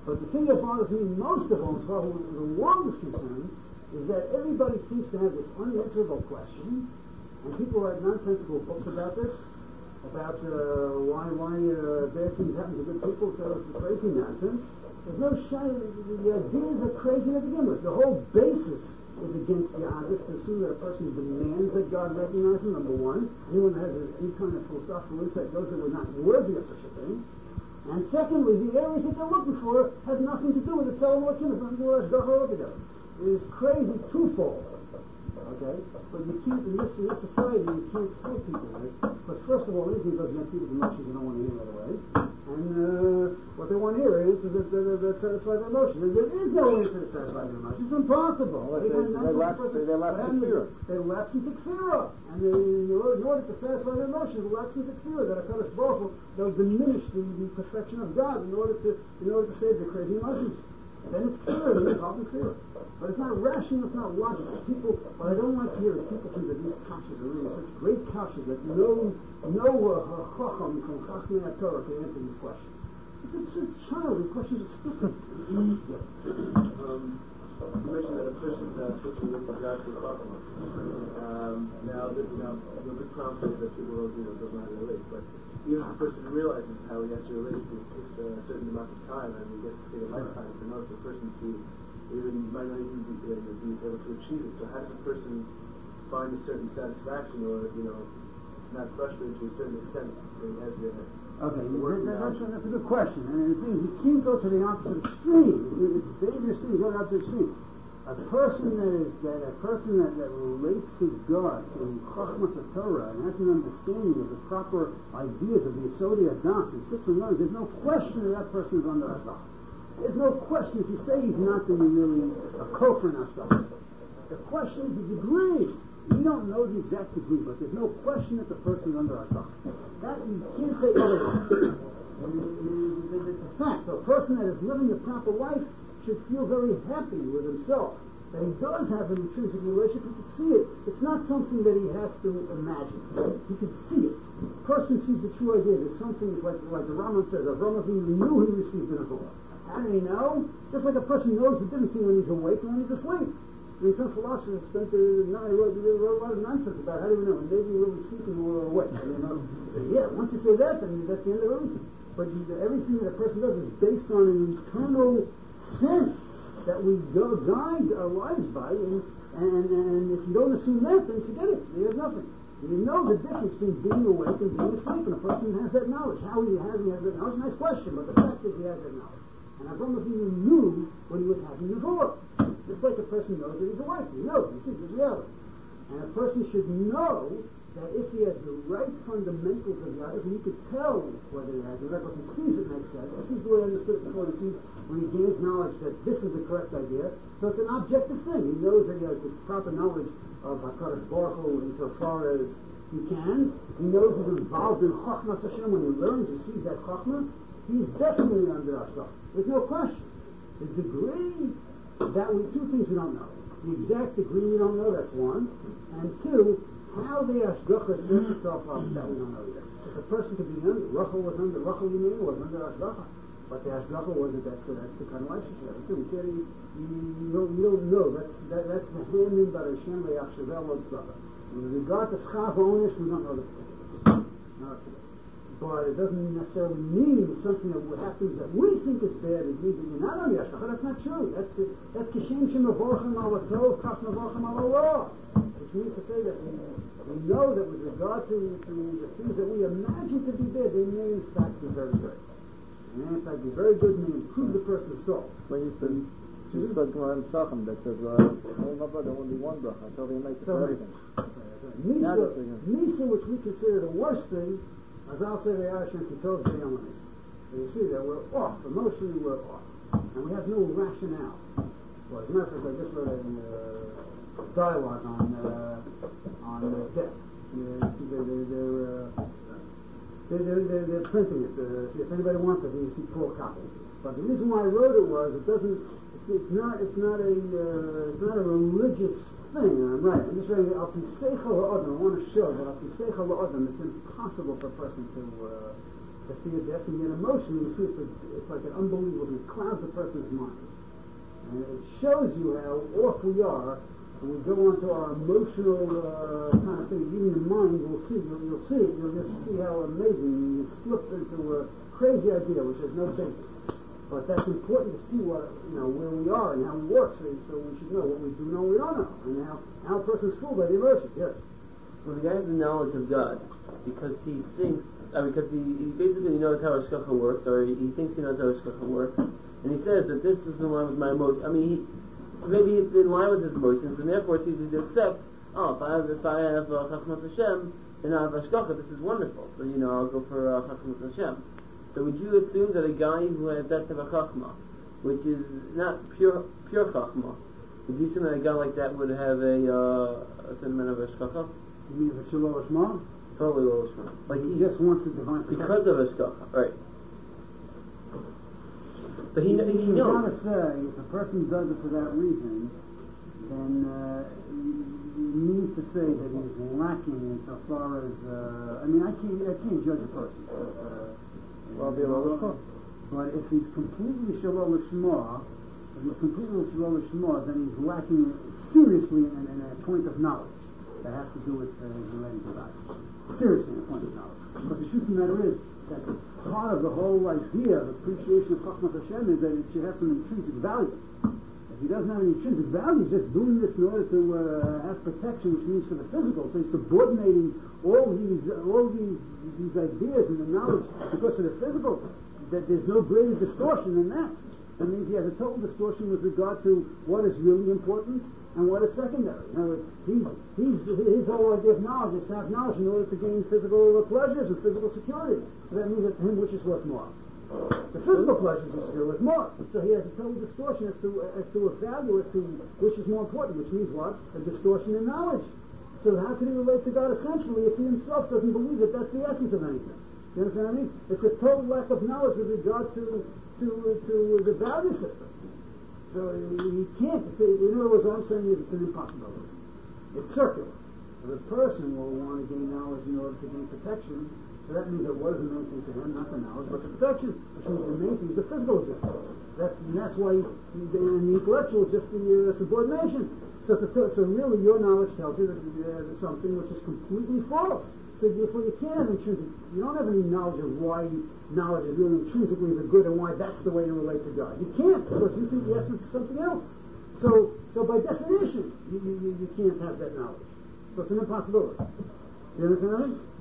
But the thing that bothers me most of all, as far as the world is concerned, is that everybody thinks to have this unanswerable question, and people write nonsensical books about this, about uh, why why uh, bad things happen to good people, so it's crazy nonsense. There's no shy, the, the ideas are crazy to begin with. The whole basis is against the honest to assume that a person demands that God recognize him, number one. Anyone that has any kind of philosophical insight knows that we're not worthy of such a thing. And secondly, the areas that they're looking for have nothing to do with the Tzalem Elokim, it's nothing to do with Hashgacha altogether. It is crazy twofold. Okay? But you can't, in this, in this society, you can't fool people with this. Because first of all, anything goes against people's emotions they don't want to hear right away. And uh, what they want to hear is that, that, that, that satisfy their emotions. And there is no answer to satisfy their emotions. It's impossible. Well, they, they, they, lapse, they, they lapse into fear. They lapse into kfirah. And they, in order to satisfy their emotions, they lapse into kfirah. That HaKadosh Baruch Hu, they'll diminish the, the perfection of God in order to in order to save their crazy emotions. Then it's kfirah, then it's often kfirah. But it's not rational, it's not logical. People, what I don't like to hear is people think that these kashas are really such great kashas that no, no uh, chacham from Chachmei HaTorah can answer these questions. It's, it's, it's childish. Questions are stupid. Yes. Um, you mentioned that a person's uh, supposed to relate to God through chachma. Um, now, the, now, the big problem is that people don't, you know, don't know how to relate. But even if a person realizes how he has to relate, it takes a certain amount of time, and I guess it takes a lifetime in order for a person to even might not even be, uh, be able to achieve it. So how does a person find a certain satisfaction, or you know, not frustrated to a certain extent that he has the Okay, that, that, that's, a, that's a good question. And the thing is, you can't go to the opposite extreme. It's, it's dangerous thing to go to the opposite extreme. A person that is that a person that, that relates to God through Chachmas Torah and has an understanding of the proper ideas of the Yesodi Adas and sits and learns, there's no question that that person is under Hashgacha. There's no question. If you say he's not, then you're really a kofar in Hashgacha. The question is the degree. We don't know the exact degree, but there's no question that the person is under Hashgacha. That you can't say otherwise. It's a fact. So a person that is living a proper life should feel very happy with himself that he does have an intrinsic relationship. He can see it. It's not something that he has to imagine. He can see it. A person sees the true idea. There's something like like the Rambam says. Avraham Avinu knew he received the Nevuah. How did he know? Just like a person knows the difference between when he's awake and when he's asleep. I mean, some philosophers spent the night, wrote, wrote a lot of nonsense about how do we know? Maybe we were sleeping or awake. You know? So, yeah, once you say that, then that's the end of everything. But you, everything that a person does is based on an internal sense that we go guide our lives by, and, and, and if you don't assume that, then forget it. There's nothing. You know the difference between being awake and being asleep, and a person has that knowledge. How he has, he has that knowledge, nice question, but the fact is he has that knowledge. And Avraham Avinu knew when he was having the Nevuah. Just like a person knows that he's awake. He knows, he sees his reality. And a person should know that if he has the right fundamentals of Yadus, and he could tell whether he has the right, because he sees it makes sense. This is the way I understood it before. He sees when he gains knowledge that this is the correct idea. So it's an objective thing. He knows that he has the proper knowledge of HaKadosh Baruch Hu insofar as he can. He knows he's involved in Chachmas Hashem. When he learns, he sees that Chachma. He's definitely under Hashgacha. There's no question. The degree that we, two things we don't know. The exact degree we don't know, that's one. And two, how the Hashgacha sets itself up, that we don't know either. Because a person could be under, Rachel was under, Rachel Yemeni was under Hashgacha. But the Hashgacha was the best, that's the kind of relationship. You, can't, you, you, don't, you don't know. That's that, that's the hand in by Hashem Le'achshavel L'Tzlacha. In regard to Schav Onish, we don't know the particulars. Not today. But it doesn't necessarily mean something that happens that we think is bad. It means that you're not on the Hashgacha. That's not true. That's the, that's Kishem Shem Mevorchem Al Tov, Kaf Mevorchem Al Ra. Which means to say that we, we know that with regard to, to the things that we imagine to be bad, they may in fact be very good. They may in fact be very good and may improve the person's soul. When you said, you spoke to Maran Shachem that says, uh, oh my brother, only one bracha. I told him he makes it for everything. Misa, Misa, which we consider the worst thing, as I'll say, they are Hashem Kitov Zayom. You see that we're off, emotionally we're off, and we have no rationale. Well, as a matter of fact, I just read a uh, dialogue on uh, on uh, death. They're they're they're, uh, they're, they're, they're, they're printing it. Uh, if anybody wants it, you see full copy. But the reason why I wrote it was it doesn't. It's, it's not. It's not a. Uh, it's not a religious thing. I'm right. I'm just writing Al Piseicha La'adam. I want to show that Al Piseicha La'adam, it's impossible for a person to uh, to to your death, and yet emotionally you see it's, a, it's like an unbelievable, it clouds the person's mind. And it shows you how off we are when we go on to our emotional uh, kind of thing. Even your mind will see, you'll, you'll see it, you'll just see how amazing you slip into a crazy idea which has no basis. But that's important to see what, you know, where we are and how we work, so, so we should know what we do know and we don't know, and how, how a person's fooled by the emotions, yes. Well, the guy has the knowledge of God because he thinks, uh, because he, he basically knows how Hashgacha works, or he, he thinks he knows how Hashgacha works, and he says that this is in line with my emotion. I mean, he, maybe it's in line with his emotions, and therefore it's easy to accept. Oh, if I have if I have uh, Chachmas Hashem and I have Hashgacha, this is wonderful. So you know, I'll go for uh, Chachmas Hashem. So would you assume that a guy who has that type of Chachma, which is not pure pure Chachma, would you assume that a guy like that would have a uh, a certain amount of Hashgacha? You mean if it's Shalom Shema? Totally Lo Shema. Like he, he just wants the divine protection. Because of Hashgacha, right. But he, you, he, he you knows. gotta say, if a person does it for that reason, then uh, it means to say that he's lacking insofar as, uh, I mean, I can't, I can't judge a person. Because, uh, well, be a little but if he's completely Shalom Shema, if he's completely Shalom Shema, then he's lacking seriously in, in a point of knowledge that has to do with uh, his relating to God. Seriously, in a point of knowledge. Because the truth of the matter is that part of the whole idea of appreciation of Chachmas Hashem is that it should have some intrinsic value. If he doesn't have any intrinsic value, he's just doing this in order to uh, have protection, which means for the physical. So he's subordinating all these all these these ideas and the knowledge because of the physical. That there's no greater distortion than that. That means he has a total distortion with regard to what is really important and what is secondary. In other words, he's, he's, his whole idea of knowledge is to have knowledge in order to gain physical pleasures and physical security. So that means that to him which is worth more. The physical pleasures is still worth more. So he has a total distortion as to as to a value as to which is more important, which means what? A distortion in knowledge. So how can he relate to God essentially if he himself doesn't believe that that's the essence of anything? You understand what I mean? It's a total lack of knowledge with regard to to to the value system. So he can't. It's a, in other words, what I'm saying is it's an impossibility. It's circular. The person will want to gain knowledge in order to gain protection. So that means that what is the main thing to him? Not the knowledge, but the protection. Which means the main thing is the physical existence. That, and that's why, he, and the intellectual is just the uh, subordination. So, to, so really, your knowledge tells you that uh, there's something which is completely false. So therefore you can't have intrinsic, you don't have any knowledge of why knowledge is really intrinsically the good and why that's the way you relate to God. You can't, because you think the essence is something else. So so by definition, you, you, you can't have that knowledge. So it's an impossibility. You understand what I mean?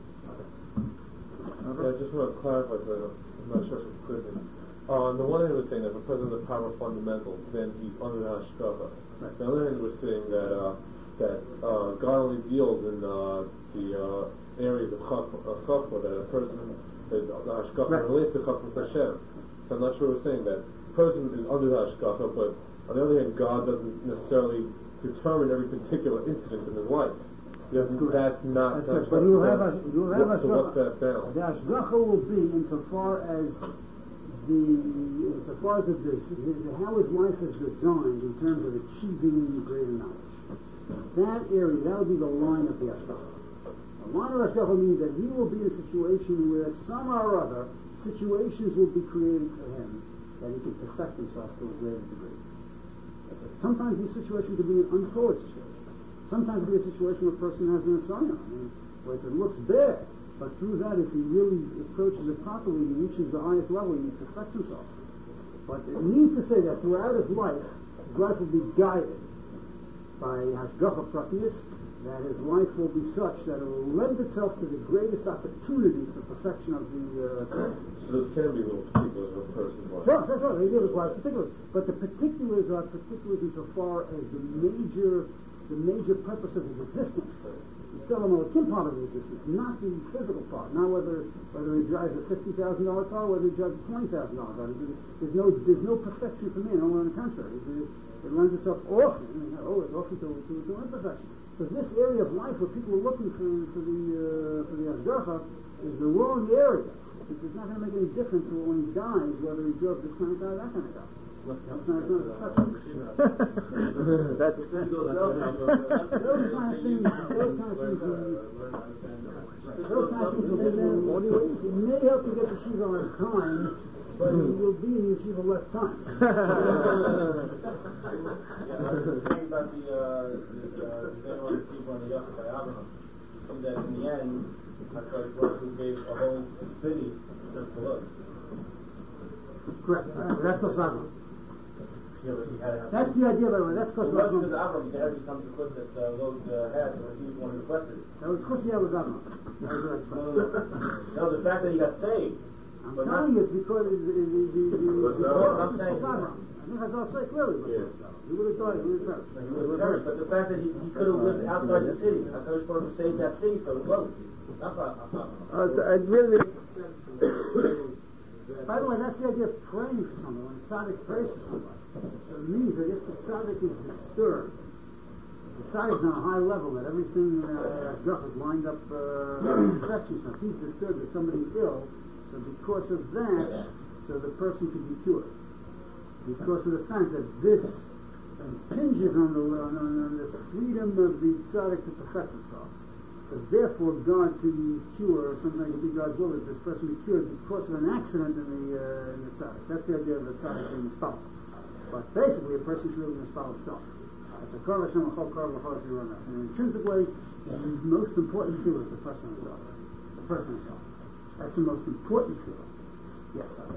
Yeah, I just want to clarify so I'm not sure if it's clear. Uh, on the one hand, we're saying that if a person has a power fundamental, then he's under the Hashgacha. Right. On the other hand, we're saying that uh, that uh, God only deals in uh, the uh, areas of Chachma, that a person, that the Hashgacha right. relates to Chachmas Hashem. So I'm not sure we're saying that a person is under the Hashgacha, but on the other hand, God doesn't necessarily determine every particular incident in his life. That's, that's not. That's correct. But he will have a. He will have what, a. So what's that found? The Hashgacha will be insofar as the insofar as the, the, the how his life is designed in terms of achieving greater knowledge. That area, that will be the line of the Hashgacha. The line of Hashgacha means that he will be in a situation where somehow or other situations will be created for him that he can perfect himself to a greater degree. Sometimes these situations will be an untoward situation. Sometimes it'll be a situation where a person has an asana, I mean, where it looks bad, but through that, if he really approaches it properly, he reaches the highest level, he perfects himself. But it means to say that throughout his life, his life will be guided by Hashgacha Pratius, that his life will be such that it will lend itself to the greatest opportunity for perfection of the uh, soul. So those can be little particulars of a person's life. Sure, sure, sure. They do require particulars. But the particulars are particulars insofar as the major the major purpose of his existence. The Tzelem Elokim part of his existence, not the physical part. Not whether whether he drives a fifty thousand dollar car, whether he drives a twenty thousand dollar car. There's no there's no perfection for man. On the contrary, it, it lends itself often, I mean, oh, often to to, to imperfection. So this area of life where people are looking for for the uh, for the Hashgacha is the wrong area. It's not going to make any difference when he dies whether he drove this kind of car or that kind of car. That's not, it's not a perfection. That's those kind of things. Those kind of things. Those kind of things will give them, it may help you get to Shiva on time, but you'll be in the Yeshiva less time. Yeah, that's the thing about the, uh, the, uh, the thing on the Tzibur and the Yachid by Abraham. You see that in the end, HaKadosh Baruch Hu gave a whole city just to look. Correct. Uh, that's Kos Abraham. Yeah, but he had to have That's something. the idea, by the way. That's Kos It wasn't Abraham. because of Abraham, there had to be something close that uh, Lot uh, had, so he was the one who requested it. That was Chosiyah was Abraham. That was the right No, spot. no, no. No, the fact that he got saved. I'm But telling not- you, it's because the the the the What's the that? the- I'm it's saying- Kos Abraham. I think I'll say clearly, but Yeah. he would have died. He would have perished. He would have perished, but the fact that he, he could have lived outside the city, HaKadosh Baruch Hu saved that city for Lot. Not for Abraham. Uh, it's, it really, By the way, that's the idea of praying for someone. When the tzaddik prays for somebody, so it means that if the tzaddik is disturbed, the tzaddik's on a high level, that everything uh, Ashgach is lined up uh, perfection. So if he's disturbed that somebody's ill, so because of that, so the person can be cured. Because of the fact that this impinges on the on, on the freedom of the tzaddik to perfect himself. So therefore, God can cure, or something to be God's will, that this person be cured because of an accident in the uh, in the tzaddik. That's the idea of the tzaddik being misspelled. But basically, a person should really misspell himself. It's a kol Hashem v'chol kol v'chol shironas. In an intrinsic way, the most important feel is the person himself. The person himself. That's the most important feeling. Yes, sir.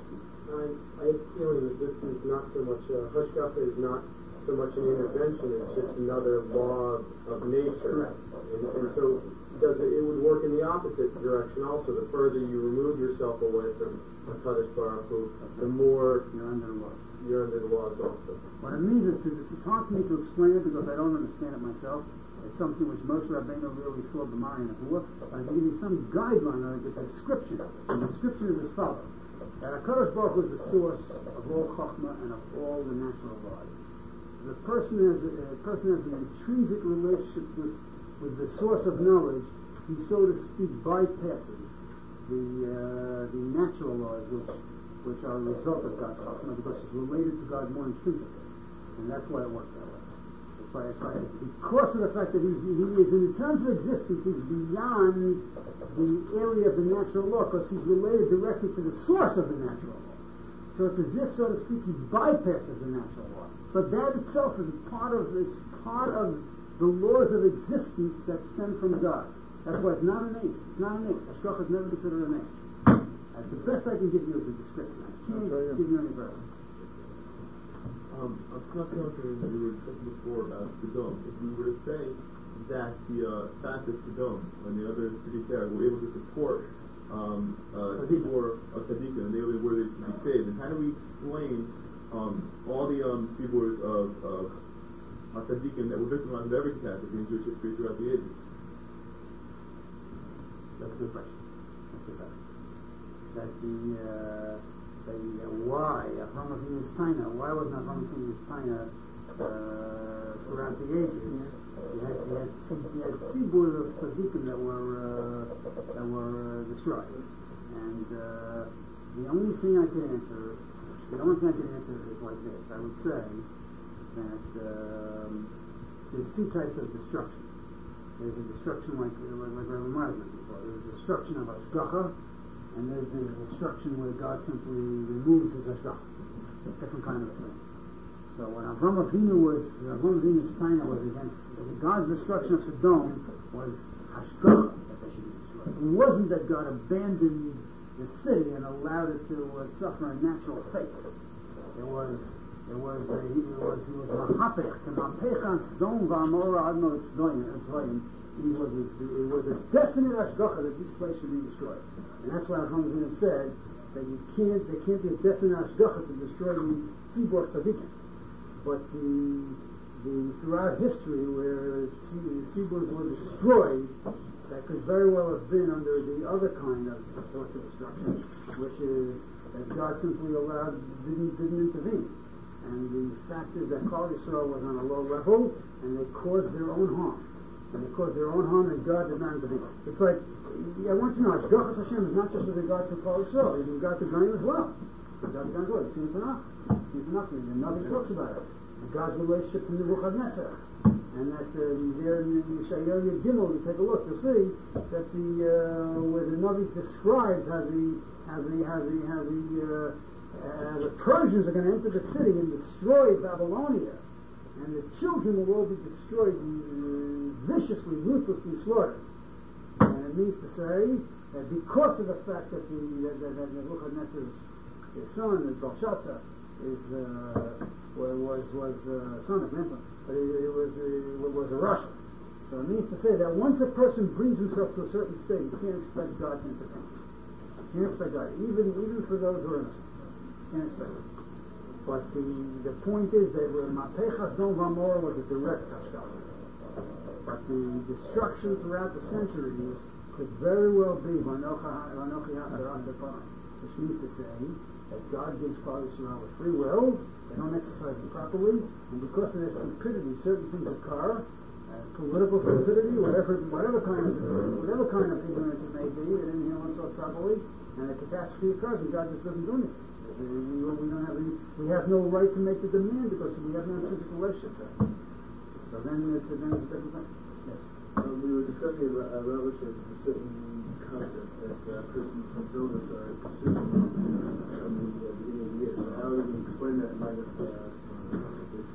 I, I have a feeling that this is not so much, uh, Hashgacha is not so much an intervention, it's just another law of, of nature. Correct. And, and so does it, it would work in the opposite direction also. The further you remove yourself away from HaKadosh Baruch Hu, the more You're under the laws. you're under the laws also. What it means is to, this is hard for me to explain it because I don't understand it myself. It's something which Moshe Rabbeinu really saw b'Mari and Nevuah, but I can give you some guideline, like a description. The description is as follows: that HaKadosh Baruch Hu is the source of all Chokhmah and of all the natural laws. The person has a, a person has an intrinsic relationship with, with the source of knowledge. He, so to speak, bypasses the uh, the natural laws which which are a result of God's Chokhmah because he's related to God more intrinsically, and that's why it works that way. That's why, that's why because of the fact that he, he is, in terms of existence, he's beyond the area of the natural law because he's related directly to the source of the natural law. So it's as if, so to speak, he bypasses the natural law. But that itself is part of is part of the laws of existence that stem from God. That's why it's not an ace. It's not an ace. Hashgacha is never considered an ace. That's the best I can give you as a description. I can't give you any better. Um, I was not going to we were talking before about Sodom. If we were to say that the uh, fact that Sodom and the other cities there were able to support um, uh, Tzibur of Tzaddikim, and they were where they could be saved, and how do we explain um, all the um, Tziburs of, of uh, Tzaddikim that were victimized of every catastrophe in Jewish history throughout the ages? That's a good question. That's a good question. That the uh, the uh, why Avraham Avinu's Taina, why wasn't Avraham Avinu's Taina uh, throughout the ages? You had you had you had tzibur of tzaddikim that were uh, that were uh, destroyed, and uh, the only thing I can answer, the only thing I can answer is like this. I would say that um, there's two types of destruction. There's a destruction like like, like Rabbi Meir mentioned before. There's a destruction of Hashgacha, and there's the destruction where God simply removes his Hashgacha. Different kind of a thing. So when Avram Avinu was, Avram Avinu's Taina was against, God's destruction of Sodom was Hashgacha, that they should be destroyed. It wasn't that God abandoned the city and allowed it to uh, suffer a natural fate. It was, it was, uh, he was, he was Mahapech, Mahapechan Sodom v'Amorah Admo Tzdoyim. He was a, it was a definite Hashgacha that this place should be destroyed. And that's why Avram Avinu said that you can't, there can't be a definite Hashgacha to destroy the Tzibur of Tzaddikim. But the, the throughout history where tziburs were destroyed, that could very well have been under the other kind of source of destruction, which is that God simply allowed, didn't didn't intervene. And the fact is that Klal Yisrael was on a low level, and they caused their own harm. And they caused their own harm, and God did not intervene. It's like, I want you to know, Hashgachas Hashem is not just with regard to Klal Yisrael, it's with regard to Goyim as well. With regard to Goyim as well. You see it enough. The Navi talks about it. God's relationship to Nebuchadnezzar. And that uh, there in Yeshayahu Gimel, you take a look, you'll see that the uh, where the Navi describes how the how the how the how the uh, uh, the Persians are going to enter the city and destroy Babylonia, and the children will all be destroyed, uh, viciously, ruthlessly slaughtered. And it means to say that because of the fact that the that, that, that Nebuchadnezzar's his son, Belshazzar, is uh, was was uh, son of grandson, but it, it was uh, it was a Russian. So it means to say that once a person brings himself to a certain state, you can't expect God to intervene. You can't expect God, even even for those who are innocent. You can't expect it. But the the point is that Mapechas Dom Vamor was a direct hashgacha. But the destruction throughout the centuries could very well be Vanochi Hasar Asar, which means to say that God gives Klal Yisrael with free will. They don't exercise it properly, and because of their stupidity, certain things occur. Uh, political stupidity, whatever, whatever kind of, whatever kind of ignorance it may be, they didn't handle themselves properly, and a catastrophe occurs, and God just doesn't do anything. We, we don't have any, we have no right to make the demand because we have no intrinsic relationship to it. So then it's, then it's a different thing. Yes. Um, we were discussing about uh, relative to a certain concept that uh, Christmas and Silvers are pursuing uh, from the uh, beginning of the year. So how do we explain that in light of uh, this?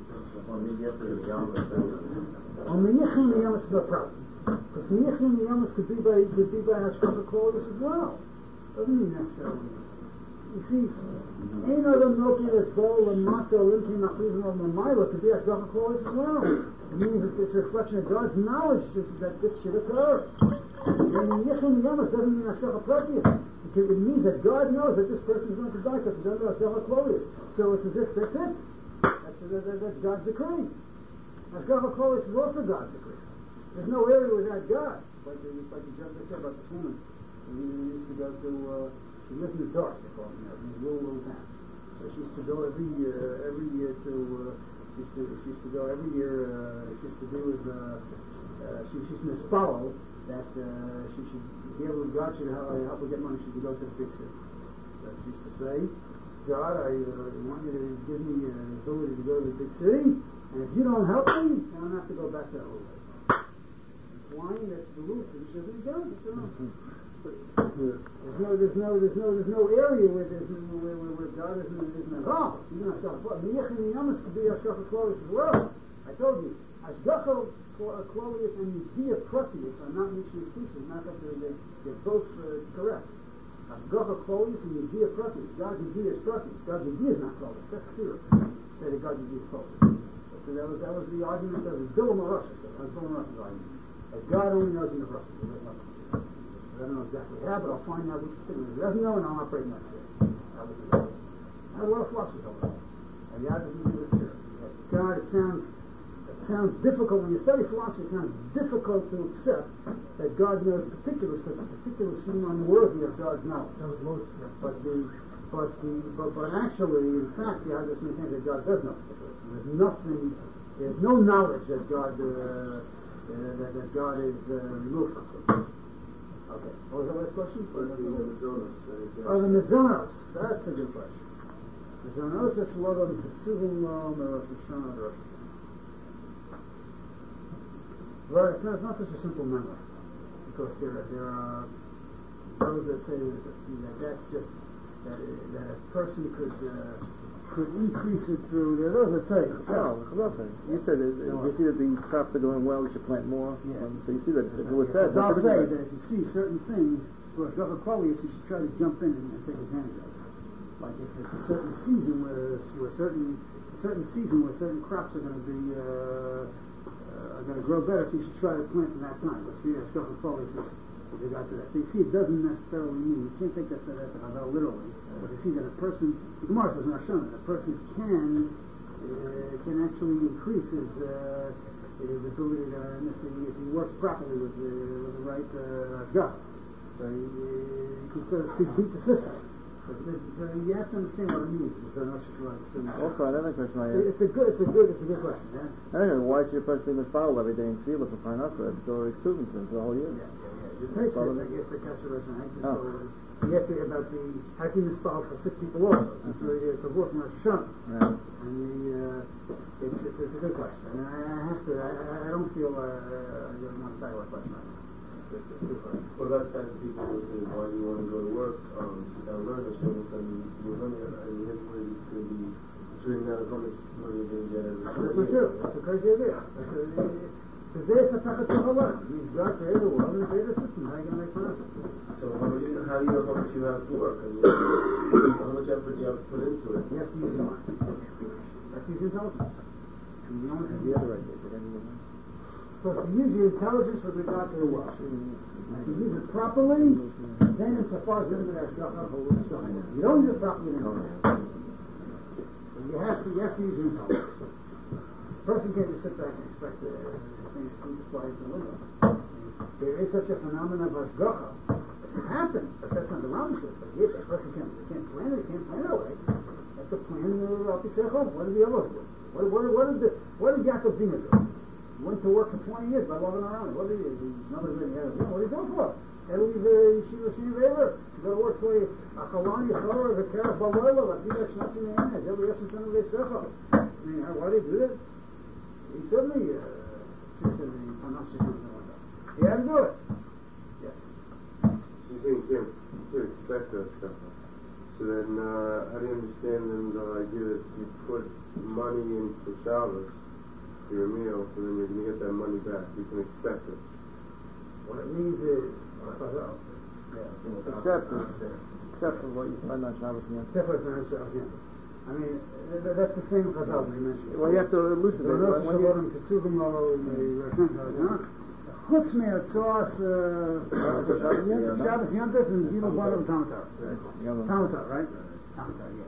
On the Yechim Yamas, on the Yechim Yamas is no problem, because the Yechim Yamas could be by could be by Hashgacha Klal as well. Doesn't mean necessarily. You see, Ein Adam Noki that's Bol and Mato Limki Machrizim of Mamayla could be Hashgacha Klal as well. It means it's, it's a reflection of God's knowledge that this should occur. And the Yechim Yamas doesn't mean Hashgacha Pratius. It means that God knows that this person is going to die because he's under Hashgacha Klal. So it's as if that's it. That's, that, that's God's decree. Hashgacha Klal is also God's decree. There's no area without God. Like the, like the judge said about this woman who used to go to, uh, she lived in the dark, they call it, you know, in this little, little town. So she used to go every year, every year to, uh, she, used to, she used to go every year, uh, she used to do with, uh, uh, she, she used to misfollow that uh, she should be able to, God should help, help her get money, she should go to the big city. So she used to say, God, I uh, want you to give me uh, the ability to go to the big city, and if you don't help me, I don't have to go back to that little city. Flying, that's the little city, she doesn't go, that's all. There's no, there's no, there's no, there's no area where there's where, where, where God isn't, isn't involved. Even Hashgacha Klal. Miyach and Yamas could be Hashgacha Klal as well. I told you, Hashgacha Klal and Yediyah Pratius are not mutually exclusive. Not that they're, they're, they're both uh, correct. Hashgacha Klal and Yediyah Pratius. God's Yediyah is Pratius. God's Yediyah is not Klal. That's clear. Say that God's Yediyah is Klal. So that was that was the argument of Bilam HaRosh. That was Bilam HaRosh's argument. That God only knows in the Rushes. I don't know exactly how, but I'll find out which particular. He doesn't know, and I'll operate in that state. That was it. I had a lot of philosophers over there. And the other thing is here. God, it sounds, it sounds difficult when you study philosophy. It sounds difficult to accept that God knows particulars because the particulars seem unworthy of God's knowledge. But the, but the, but, but actually, in fact, the Hadith maintains that God does know particulars. There's nothing. There's no knowledge that God, uh, uh, that, that God is uh, removed from. Okay. What was the last question? What are the Mizonos? Oh, the Mizonos. That's a good question. Mizonos are Shlomo the Kitsuvim Lo Merosh Hashanah Rosh. Well, it's not, it's not such a simple number because there are, there are those that say that, that that's just that, that a person could uh, could increase it through. There are those that say. Oh, nothing. You said that, no, you see that the crops are going well. We should plant more. Yeah. Um, so you see that it was said. So I'll say that if you see certain things, well, Hashgacha Klal, you should try to jump in and, and take advantage of it. Like if it's a certain season where, where certain a certain season where certain crops are going to be uh, uh, are going to grow better, so you should try to plant at that time. But see, Hashgacha Klal is with regard to that. So you see, it doesn't necessarily mean you can't take that that, that, that literally. But you see that a person, the Gemara says in Hashanah, that a person can uh, can actually increase his uh, his ability to, and if he, if he works properly with the with the right Hashgacha. Uh, so he, he could, so to speak, beat the system. So, so you have to understand what it means. So also, another question I have. It's a good, it's a good, it's a good question. Yeah? I don't know, why should a person be foul every day in Tefillah for Parnassa? It's already proven to him for the whole year. Yeah, yeah, yeah. The Pesach, I guess the Kasher Rosh Hashanah. he asked about the how can you misspell for sick people also. Since we're here to work from Rosh Hashanah. And the, uh, it's, it's, it's a good question. And I, I have to, I, I don't feel, uh, I don't want to talk about question right now. It's, it's, it's a good question. Well, that's kind of people who say, why do you want to go to work? Um, sit down and learn the show, and you're learning it, and you have ways it's going to be, it's really not how much money you're going to get every That's not true. That's a crazy idea. That's a, because there's a tachat tzahara. He's God created the world and created a system. How are you going to make fun of it? So how much, how do you know how much you have to work? I mean, how much effort do you have to put into it? You have to use your mind. You have to use your intelligence. And you don't have The other idea, did anyone? Supposed to use your intelligence with regard to the world. And if you use it properly, then insofar as limited hashgacha, it's fine. You don't use it properly, then you have to, you have to use your intelligence. A person can't just sit back and expect uh, things to fly into the window. There is such a phenomenon of hashgacha. It happens, but that's not the opposite. But if a person can't, they can't plan it, they can't plan that way. That's the plan of Al Pisechov. What did the others do? What, what, what did the, what did Yaakov Dina do? He went to work for twenty years by loving around. What did he do? Nobody really had a What did he do for? He had to leave Yeshiva Shiva to go to work for a Chalani Chorah, a Kerach Baloila, like Yidah Shnasim Yehanez, every Yeshem Tana Vesechov. I mean, why did he do that? He certainly uh, just in the Parnassus window. He had to do it. Yes. She's saying you can't, you can't expect that stuff. So then, uh, how do you understand then the idea that you put money in for Shabbos, for your meal, so then you're going to get that money back? You can expect it. What it means is, except, except for what you spend on Shabbos and Yom Tov. Except for Shabbos and Yom Tov. I mean, th- that's the same Chazal we mentioned. Well, you have to elucidate. So, When you... Chutz me'atzos Shabbos Yom Tov and Gilul Bar Tamatar. Tamatar, right? Tamatar, yeah.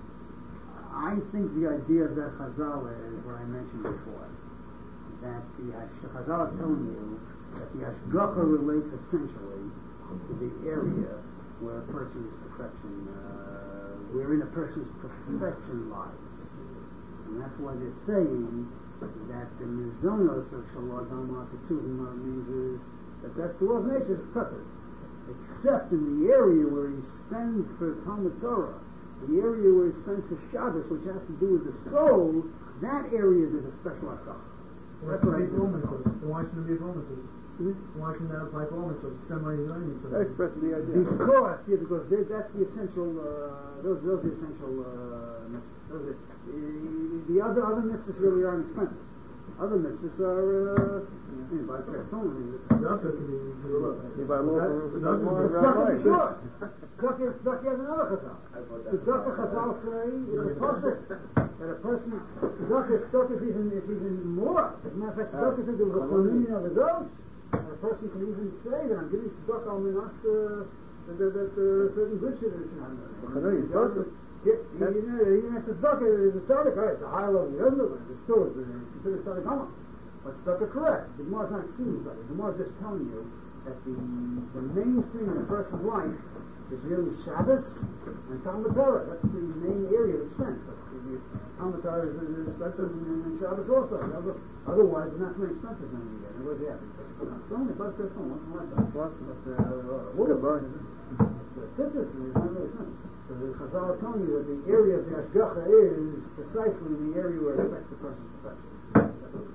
I think the idea of that Chazal is what I mentioned before. That the Chazal are telling you that the Hashgacha relates essentially to the area where a person's perfection, uh, wherein a person's perfection lies. And that's why they're saying that the mizonos of Shalom Dhamma Ketzuvim means is that that's the law of nature, is Ketzur. Except in the area where he spends for Talmud Torah, the area where he spends for Shabbos, which has to do with the soul, that area there's a special hashgacha. That's what I think. Why shouldn't it be for mitzvahs? Why shouldn't that apply for all mitzvahs? Spend money on any mitzvahs. That expresses the idea. Because, yeah, because they, that's the essential, uh, those, those are the essential uh, mitzvahs. Those are, uh, the other other mitzvahs really aren't expensive. Other mitzvahs are, uh, yeah. You buy a pair of phone, I mean, Tzedakah can be, you buy more for Tzedakah, sure. Tzedakah, Tzedakah has another chazal. Tzedakah chazal say, it's a pasuk, that a person, Tzedakah, Tzedakah is even, is even more. As a matter of fact, Tzedakah is the Chonunion of his oath. And a person can even say that I'm giving Tzedakah on minas, uh, that, that, that uh, certain good shit should have. Chonunion, you're supposed to. Yeah, you know, even it's a tzedakah, the tzedakah, right? It's a high level. He doesn't do it. It's still, it's considered tzedakah hama. But tzedakah correct. The Gemara is not excluding tzedakah. The Gemara is just telling you that the the main thing in a person's life is really Shabbos and Talmud Torah. That's the main area of expense. Because the Talmud Torah is expensive and, and Shabbos also. Otherwise, there's not too many expenses going to get. And what does he have? He puts on stone, he buys a stone once in a lifetime. But uh, wood, it's citrus, and it's not really expensive. So the Chazal are telling you that the area of the Hashgacha is precisely the area where it affects the person's perfection. That's what it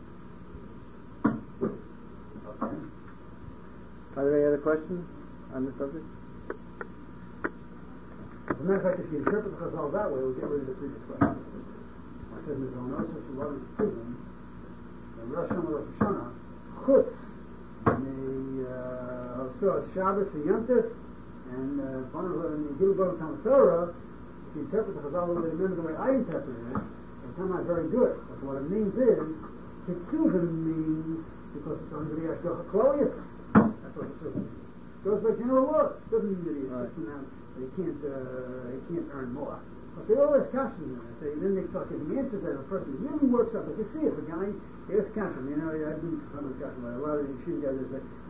is. Okay. Are there any other questions on this subject? As a matter of fact, if you interpret the Chazal that way, we'll get rid of the previous question. It says, Mizonos, if you love it, Tzivim, the Rosh Hashanah, Rosh Hashanah, Chutz, the uh, Shabbos, the Yom Tov, and in Gilul Bar Talmud Torah, if you interpret the Chazal the way, remember the way I interpreted it, it'll come out very good. Because what it means is, Ketzuvim means, because it's under the Hashgacha Klolius. That's what Ketzuvim means. It goes by general laws. It doesn't mean that he right. sits down, that he can't, uh, he can't earn more. Because they all ask questions, and say, then they start giving answers that a person really works up. But you see, if a guy, he asks questions, you know, I've been confronted with questions by a lot of the yeshiva guys, they say,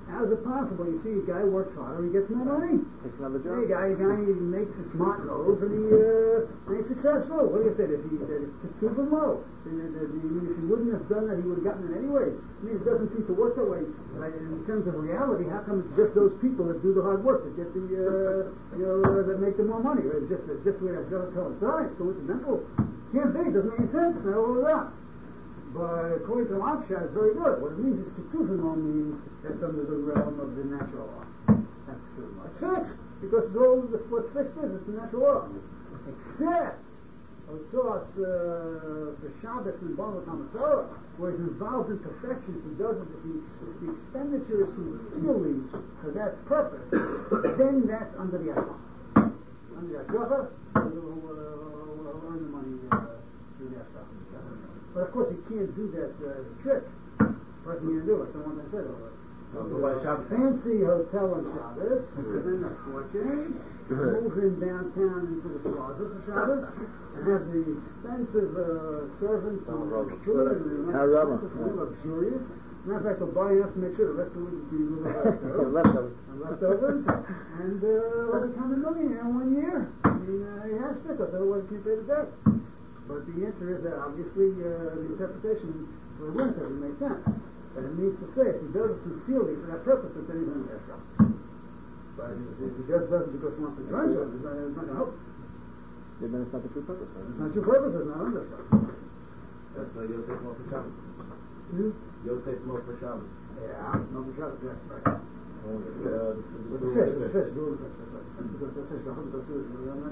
How is it possible? You see, a guy works harder, he gets more money. Takes another job. Hey, guy, a guy he makes a smart move and he uh, and he's successful. What do you say? If he that it's Kitsuvim low. I mean, if he wouldn't have done that, he would have gotten it anyways. I mean, it doesn't seem to work that way. Like, in terms of reality, how come it's just those people that do the hard work that get the uh, you know uh, that make the more money? It's just it's just the way that Jonah coincides. Coincidental. Can't be. It doesn't make any sense. Not all of us. But according to Aksha, it's very good. What it means is Kitsuvim means that's under the realm of the natural law. That's Kitsuvim. It's fixed because it's all the, what's fixed is it's the natural law. Except Otzos uh, for Shabbos and Bava Kama Torah, where he's involved in perfection. If he doesn't, if, he, if the expenditure is sincerely for that purpose, then that's under the Ashgacha. Under the Ashgacha, so you'll uh, earn the money uh, through the Ashgacha. But of course, you can't do that uh, as a trick. First thing you do, like someone that said, oh, fancy hotel on Shabbos, spend a fortune, move in downtown into the plaza for Shabbos, and have the expensive uh, servants and the food and the most expensive food, luxurious. Matter of fact, they'll buy enough to make sure the rest of the week will be leftovers. leftovers. And uh, will become a millionaire in one year. I mean, uh, he has to, because otherwise he can't pay the debt. But the answer is that obviously uh, the interpretation for the winter doesn't make sense. But it means to say if he does it sincerely for that purpose, then he's going to get trouble. But if he just does it because he wants to join something, it's not, it's not going to help. Yeah, then it's not the true purpose. Right? It's not true purpose, it's not under trouble. That's why you'll take more for Shabbos. Hmm? You'll take more for Shabbos. Yeah, no for Shabbos, yeah, right. Well, uh, With the fish, the fish, do the fish, that's right. Because the fish, the fish, the fish,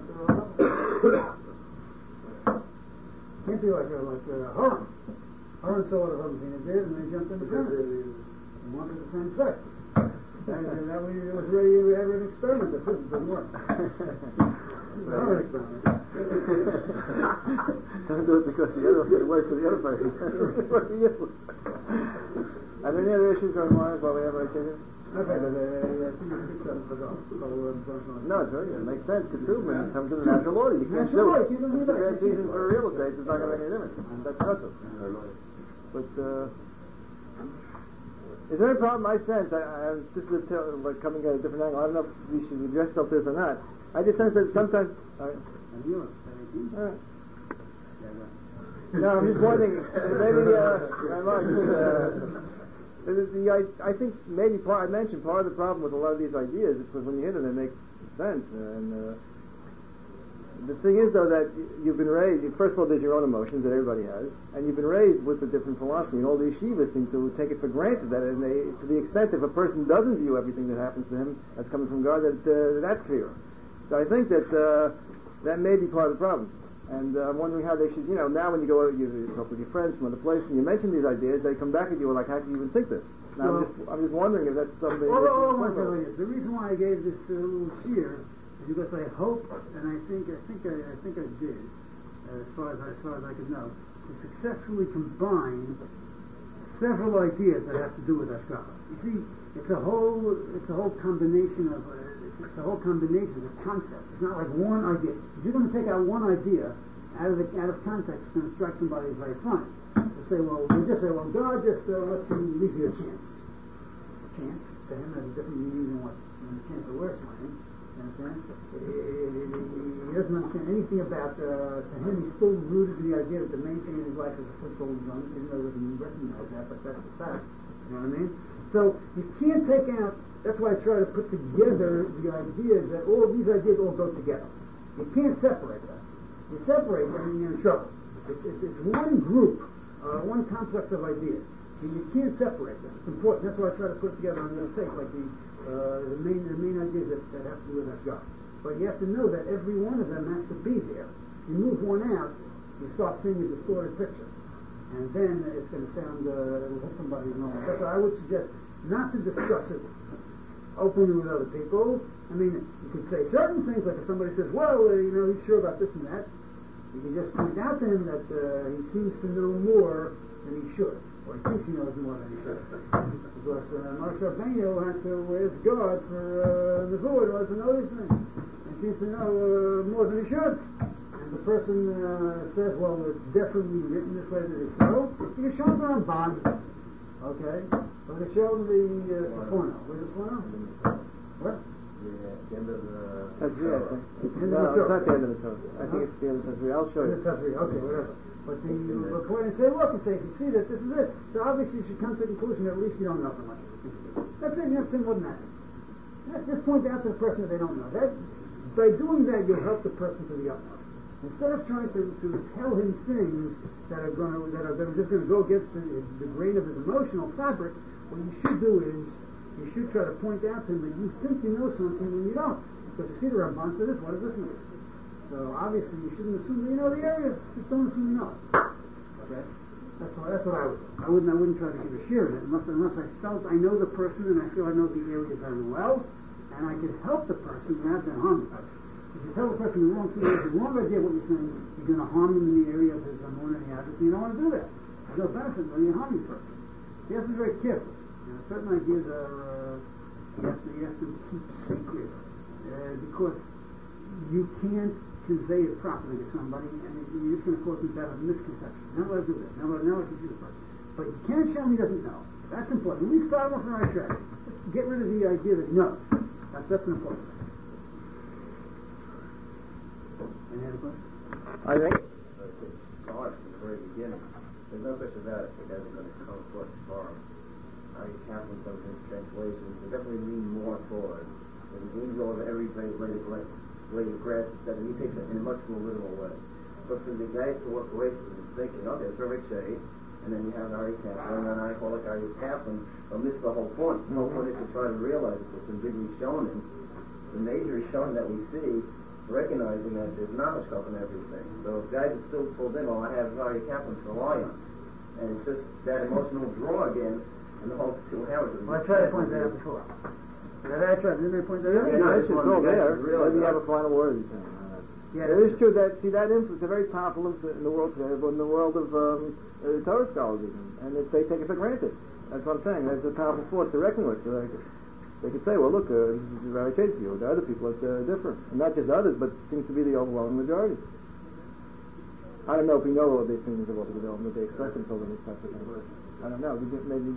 the fish, can't be like a, like a Horan. Horan saw what a Horan did and they jumped in the tennis. They wanted the same effects. And, and that way it was ready to have an experiment. The physics doesn't work. It's a Horan experiment. Don't do it because the other it works for the other person. It works for you. Are there any other issues going on while we have our occasion? Okay, but uh, I think it's a good shot for Chazal. No, it's very good. It makes sense. Kitsuvim in terms of the natural order. You can't natural do it. You can't do If it's season for real estate, it's not going to make any difference. That's awesome. But uh, is there any problem? I sense, I, I, this is a t- like coming at a different angle. I don't know if we should address this or not. I just sense that sometimes. All right. All right. No, I'm just wondering. Maybe uh, I might. Uh, The, the, I, I think maybe part, I mentioned part of the problem with a lot of these ideas is because when you hear them, they make sense. And uh, the thing is, though, that you've been raised. First of all, there's your own emotions that everybody has, and you've been raised with a different philosophy. And all the yeshivas seem to take it for granted that, and they, to the extent if a person doesn't view everything that happens to him as coming from God, that uh, that's clear. So I think that uh, that may be part of the problem. And uh, I'm wondering how they should, you know, now when you go, you, you talk with your friends from other places, and you mention these ideas, they come back at you like, how can you even think this? Now, well, I'm just, I'm just wondering if that's something. Well, all I want to say like this: the reason why I gave this uh, little shear is because I hope, and I think, I think, I, I think I did, uh, as far as I, as far as I could know, to successfully combine several ideas that have to do with Ashgacha. You see, it's a whole, it's a whole combination of. Uh, It's a whole combination of concepts. It's not like one idea. If you're going to take out one idea out of the, out of context, it's going to strike somebody as very funny. They say, well, we just say, well, God just uh, lets you leaves you a chance. A chance to him has a different meaning than what than the chance that we're explaining. You understand? He doesn't understand anything about. Uh, to him, he's still rooted to the idea that the main thing in his life is the physical enjoyment, even though he doesn't recognize that, but that's the fact. You know what I mean? So you can't take out. That's why I try to put together the ideas that all these ideas all go together. You can't separate them. You separate them and you're in trouble. It's, it's, it's one group, uh, one complex of ideas. And you can't separate them. It's important. That's why I try to put it together on this tape, like the uh, the main the main ideas that, that have to do with Ashgacha. But you have to know that every one of them has to be there. You move one out, you start seeing a distorted picture. And then it's going to sound, uh, it'll hit somebody wrong. That's why I would suggest not to discuss it openly with other people. I mean, you could say certain things, like if somebody says, well, uh, you know, he's sure about this and that, you can just point out to him that uh, he seems to know more than he should, or he thinks he knows more than he should. Because uh, Mark Rabbeinu had to ask God for uh, the Nevuah to know these things. He seems to know uh, more than he should. And the person uh, says, well, it's definitely written this way that it's so. You can show him the Ramban, Okay? We're going to show them the uh, Sephona. Where's the Sephona? What? Yeah, the end of the... Tazria, I think. End of No, the it's not the end of the Torah. Torah. I think it's the end of the Tazria. I'll show you. The Tazria, okay, whatever. But the uh, point is say, look, and say, if you see that this is it, so obviously you should come to the conclusion that at least you don't know so much as you think you do. That's it, you have to say more than that. Yeah, just point out to the person that they don't know. That, by doing that, you'll help the person to the utmost. Instead of trying to, to tell him things that are going to that are gonna, just going to go against the, his, the grain of his emotional fabric, what you should do is you should try to point out to him that you think you know something when you don't. Because you see the Ramban said this, what does this mean? So obviously you shouldn't assume that you know the area. Just don't assume you know it. Okay? That's what that's what I would do. I wouldn't I wouldn't try to give a share in it unless unless I felt I know the person and I feel I know the area very well and I could help the person rather than harm the person. If you tell the person the wrong thing, the wrong idea of what you're saying, you're going to harm him in the area of his amun and the address, and you don't want to do that. There's no benefit when you're harming the person. You have to be very careful. You know, certain ideas are uh, you have to you have to keep secret uh, because you can't convey it properly to somebody, and you're just going to cause them to have a misconception. Not let to do that. Not let, not let confuse the person. But you can't show him he doesn't know. That's important. At least start him off on the right track. Just get rid of the idea that he knows. That, that's an important thing. Any other questions? I think. Start from the very beginning. There's no question about it. It doesn't going to come across far. How you count in some of his translations, they definitely lean more towards there's an angel of every blade, blade, blade, blade of grass, et cetera. He takes it in a much more literal way. But for the guy to walk away from this thinking, okay, it's Rick Shea, and then you have Ari Kaplan, and then I call it Ari Kaplan, they'll miss the whole point. The whole point is to try to realize that there's some bigly shown in. The major is shown that we see, recognizing that there's not much help in everything. So if guys are still pulled in, oh, I have Ari Kaplan to rely on. And it's just that emotional draw again, and the whole two Howards. Well, I tried to point that out before. Did I try? Didn't I point that out? Yeah, no, it's all there. Doesn't have a final word. Yeah, it is true that, see, that influence, a very powerful influence in the world today, but in the world of um, uh, Torah scholarship, and if they take it for granted. That's what I'm saying. That's a powerful force to reckon with. So they, could, they could say, well, look, uh, this is very changed view. The other people, it's uh, different. And not just others, but seems to be the overwhelming majority. I don't know if we know all the opinions of all the development they express themselves in this type of thing. I don't know. Maybe...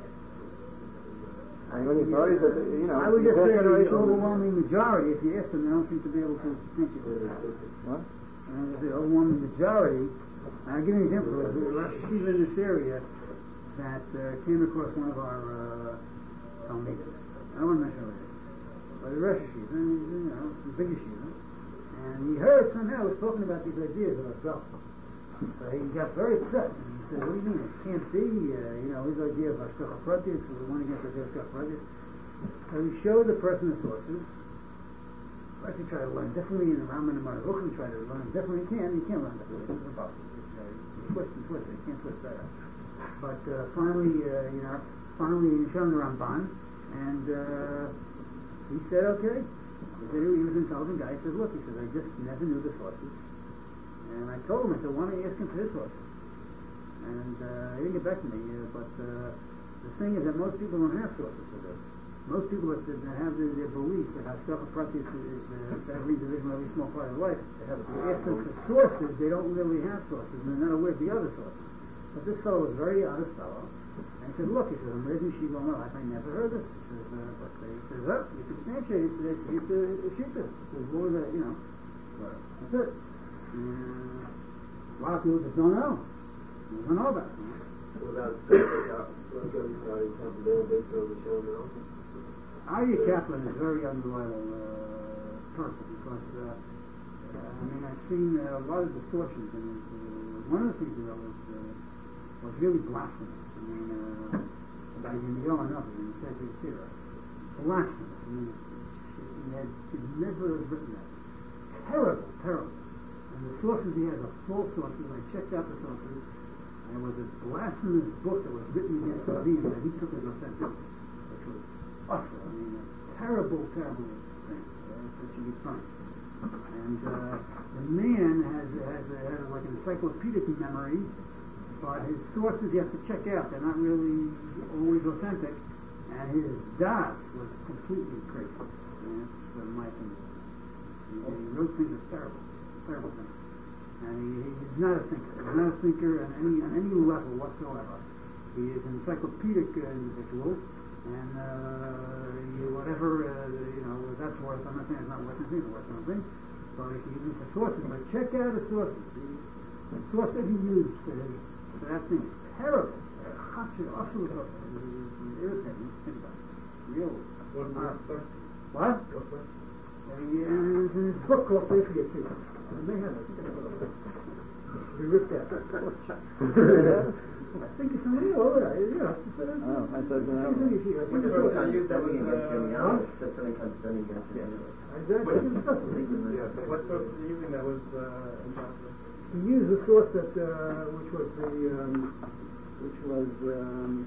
I mean, authorities that, you know, I would just say the overwhelming majority, if you ask them, they don't seem to be able to substantiate it. What? And the overwhelming majority, I'll give you an example. There was a Rosh Yeshiva in this area that uh, came across one of our uh, Talmudim. I don't want to mention it, but the Rosh Yeshiva, you know, the big Yeshiva, and he heard somehow was talking about these ideas about God. So he got very upset. And he said, what do you mean? It can't be, uh, you know, his idea of Hashgacha Pratis, so the one against Hashgacha Pratis. So he showed the person the sources. First he tried to learn differently, and the Rambam and Maravukh, he tried to learn differently. He can't, he can't learn differently. It's impossible. It's, uh, you twist and twist it. You can't twist that out. But uh, finally, uh, you know, finally he showed him the Ramban, and uh, he said, okay. He said he was an intelligent guy. He said, look, he said, I just never knew the sources. And I told him, I said, why don't you ask him for his sources? And uh, he didn't get back to me, uh, but uh, the thing is that most people don't have sources for this. Most people that, that have the, their belief that Hashgacha Pratis is uh, every individual, every small part of life, if you ask them for sources, they don't really have sources, and they're not aware of the other sources. But this fellow was a very honest fellow, and he said, look, he says, I'm raising Shiva all my life, I never heard this. He says, uh, but he says, oh, you substantiate it, he says, it's a, a Shita. He says, more than, you know, that's it. And a lot of people just don't know. They don't know about it. What about Ari Kaplan? They were based on the show now? Ari Kaplan is a very unreliable uh, person because, uh, uh, I mean, I've seen uh, a lot of distortions in his, uh, one of the things he wrote was, uh, was really blasphemous. I mean, uh, about the Yom HaNavi in the Sefer Yetzirah. Blasphemous. I mean, he had should never have written that. Terrible, terrible. And the sources he has are false sources. I checked out the sources, and it was a blasphemous book that was written against the Rebbe that he took as authentic, which was awesome. I mean, a terrible, terrible thing uh, that should be punished. And uh, the man has has, a, has a, like an encyclopedic memory, but his sources you have to check out. They're not really always authentic, and his das was completely crazy. I mean, it's uh, my opinion. He, he wrote things that are terrible. Terrible thing. And he, he's not a thinker. He's not a thinker on any on any level whatsoever. He is an encyclopedic uh, individual, and uh, you, whatever uh, you know that's worth. I'm not saying it's not worth anything, it's worth something, but if you use it for sources, but check out his sources. He, the source that he used for his for that thing is terrible. Chassid Asur Chassid. It's irritating. Just think about it. Real. What? Uh, what? Uh, he, uh, it's in his book called Sefer Yetzirah. I may have it. I think it's a little. Be ripped out. I think it's somebody over there. Yeah, it's just. Uh, oh, I thought that. It's easy here. I think it's What's something condescending against you? Huh? Said something condescending against you anyway. Exactly. It's disgusting. What source did you think that was uh, in Johnson? He used the source that, uh, which was the, um, which was um,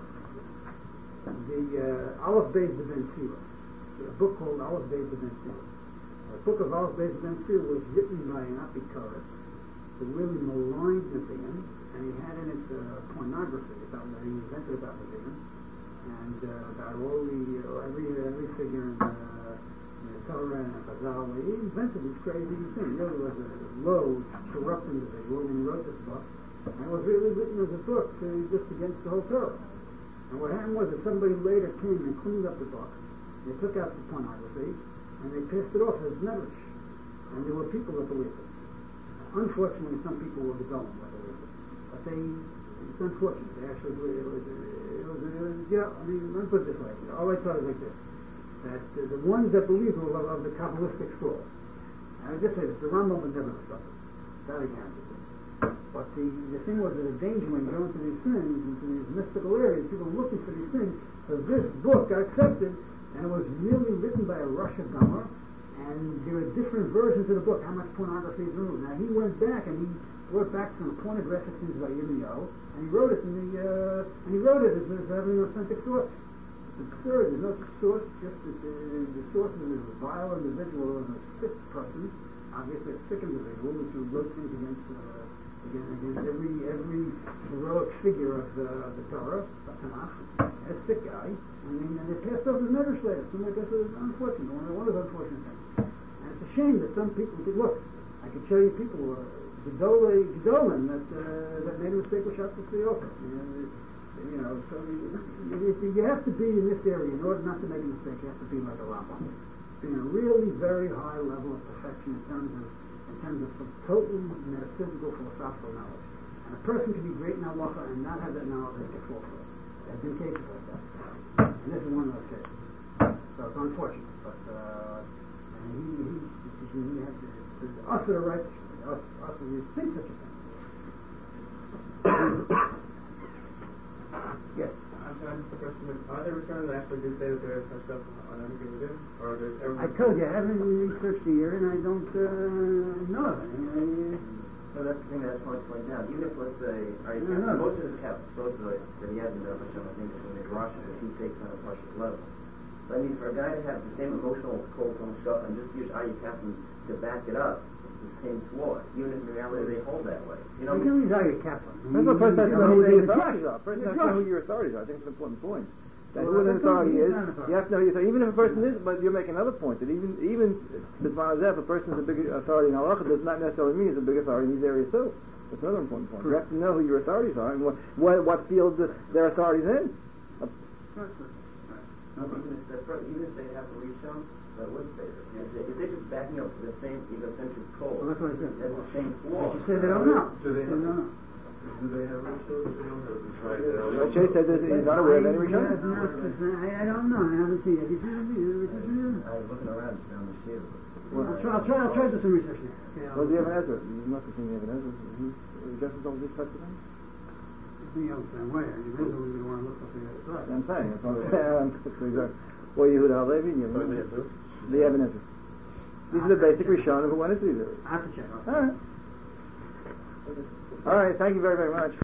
the uh, Aleph Beis de Ben Sira. It's a book called Aleph Beis de Ben Sira. The book of Aleph Beis de Ben Sira was written by an Apikoros who really maligned Nevi'im, and he had in it uh, pornography about that he invented about Nevi'im, and uh, about all the uh, every every figure in uh, the Torah and Chazal. He invented this crazy thing. He really was a low, corrupt individual when he wrote this book, and it was really written as a book uh, just against the whole Torah. And what happened was that somebody later came and cleaned up the book. They took out the pornography and they passed it off as medrash, and there were people that believed it. Unfortunately, some people were rebelling that believed it, but they. It's unfortunate. They actually believed it was. It was. It was yeah. I mean, let me put it this way. All I thought is like this. That uh, the ones that believed were of, of the Kabbalistic school. And I just say this, the Rambam would never have suffered. That I guarantee you. But the, the thing was that the danger when you go into these things, into these mystical areas, people were looking for these things. So this book got accepted, and it was really written by a Rosh Hashanah, and there are different versions of the book, how much pornography is removed. Now he went back and he brought back some pornographic things by Yirmiyahu, and he wrote it in the, uh, and he wrote it as, as having an authentic source. It's absurd. There's no source. Just it's, uh, the source is a vile individual, and a sick person, obviously a sick individual, which wrote things against uh, against, against every every heroic figure of the, of the Torah, the Tanakh. A sick guy, and then and they passed over the medrash later. So I guess it was unfortunate. One of the unfortunate things. And it's a shame that some people could look. I could show you people, uh, Gedolim, that uh, that made a mistake with Shatzatzi also. You know, You know, so you, you, you have to be in this area in order not to make a mistake. You have to be like a Rambam, be in a really very high level of perfection in terms of in terms of total metaphysical philosophical knowledge. And a person can be great in halacha and not have that knowledge and get fall for it. There have been cases like that, and this is one of those cases. So it's unfortunate, but uh, and he he he, he had to, to, us are the rights. Us us you think such a thing. Yes. I'm trying to question. Are there returns that actually do say that there is such stuff on everything we do, or there's everything? I told you, I haven't researched the year, and I don't uh, know of it. So that's the thing that I just wanted to point out. Even if, let's say, are you no, no. most of his cap supposedly that he has in the Hashem, I think it's in his Rosh, that he takes on a partial level. But I mean, for a guy to have the same emotional pull from Shkach and just use Aryeh Kaplan to back it up, it's the same flaw. Even if in reality they hold that way. You know, you can use Aryeh Kaplan. That's the first time to know who the authorities are. First time to know who your authorities are. I think it's an important point. That who an authority is, you have to know your authority. Even if a person is, but you're making another point that even even if a person is a big authority in halacha, does not necessarily mean he's a big authority in these areas too. That's another important point. You have to know who your authorities are and what what, what fields their authorities in. Even if, even if they have the Rishon, I would say that. If, they, if they're just backing up the same egocentric pole, well, that's what I said. That's the same flaw. You say they don't know. Do they say have, no, no. do they have Rishon? Well, Jay said that he's not aware of any Rishon. I, I don't know. I haven't seen it. Have you seen it? I was looking around down the shield. Well, I'll try, I'll try, I'll try to do some research there. Okay, Well, do you have an Ezra? You must have seen the Ezra. He just all these types of things. The other same way. You really want to look up the other side. I'm saying. That's what I'm saying. Well, Yehuda Halevi, you have an Ezra. The Eben Ezra. These are the basic Rishonim who went into these areas. I have to check. All right. All right. Thank you very, very much.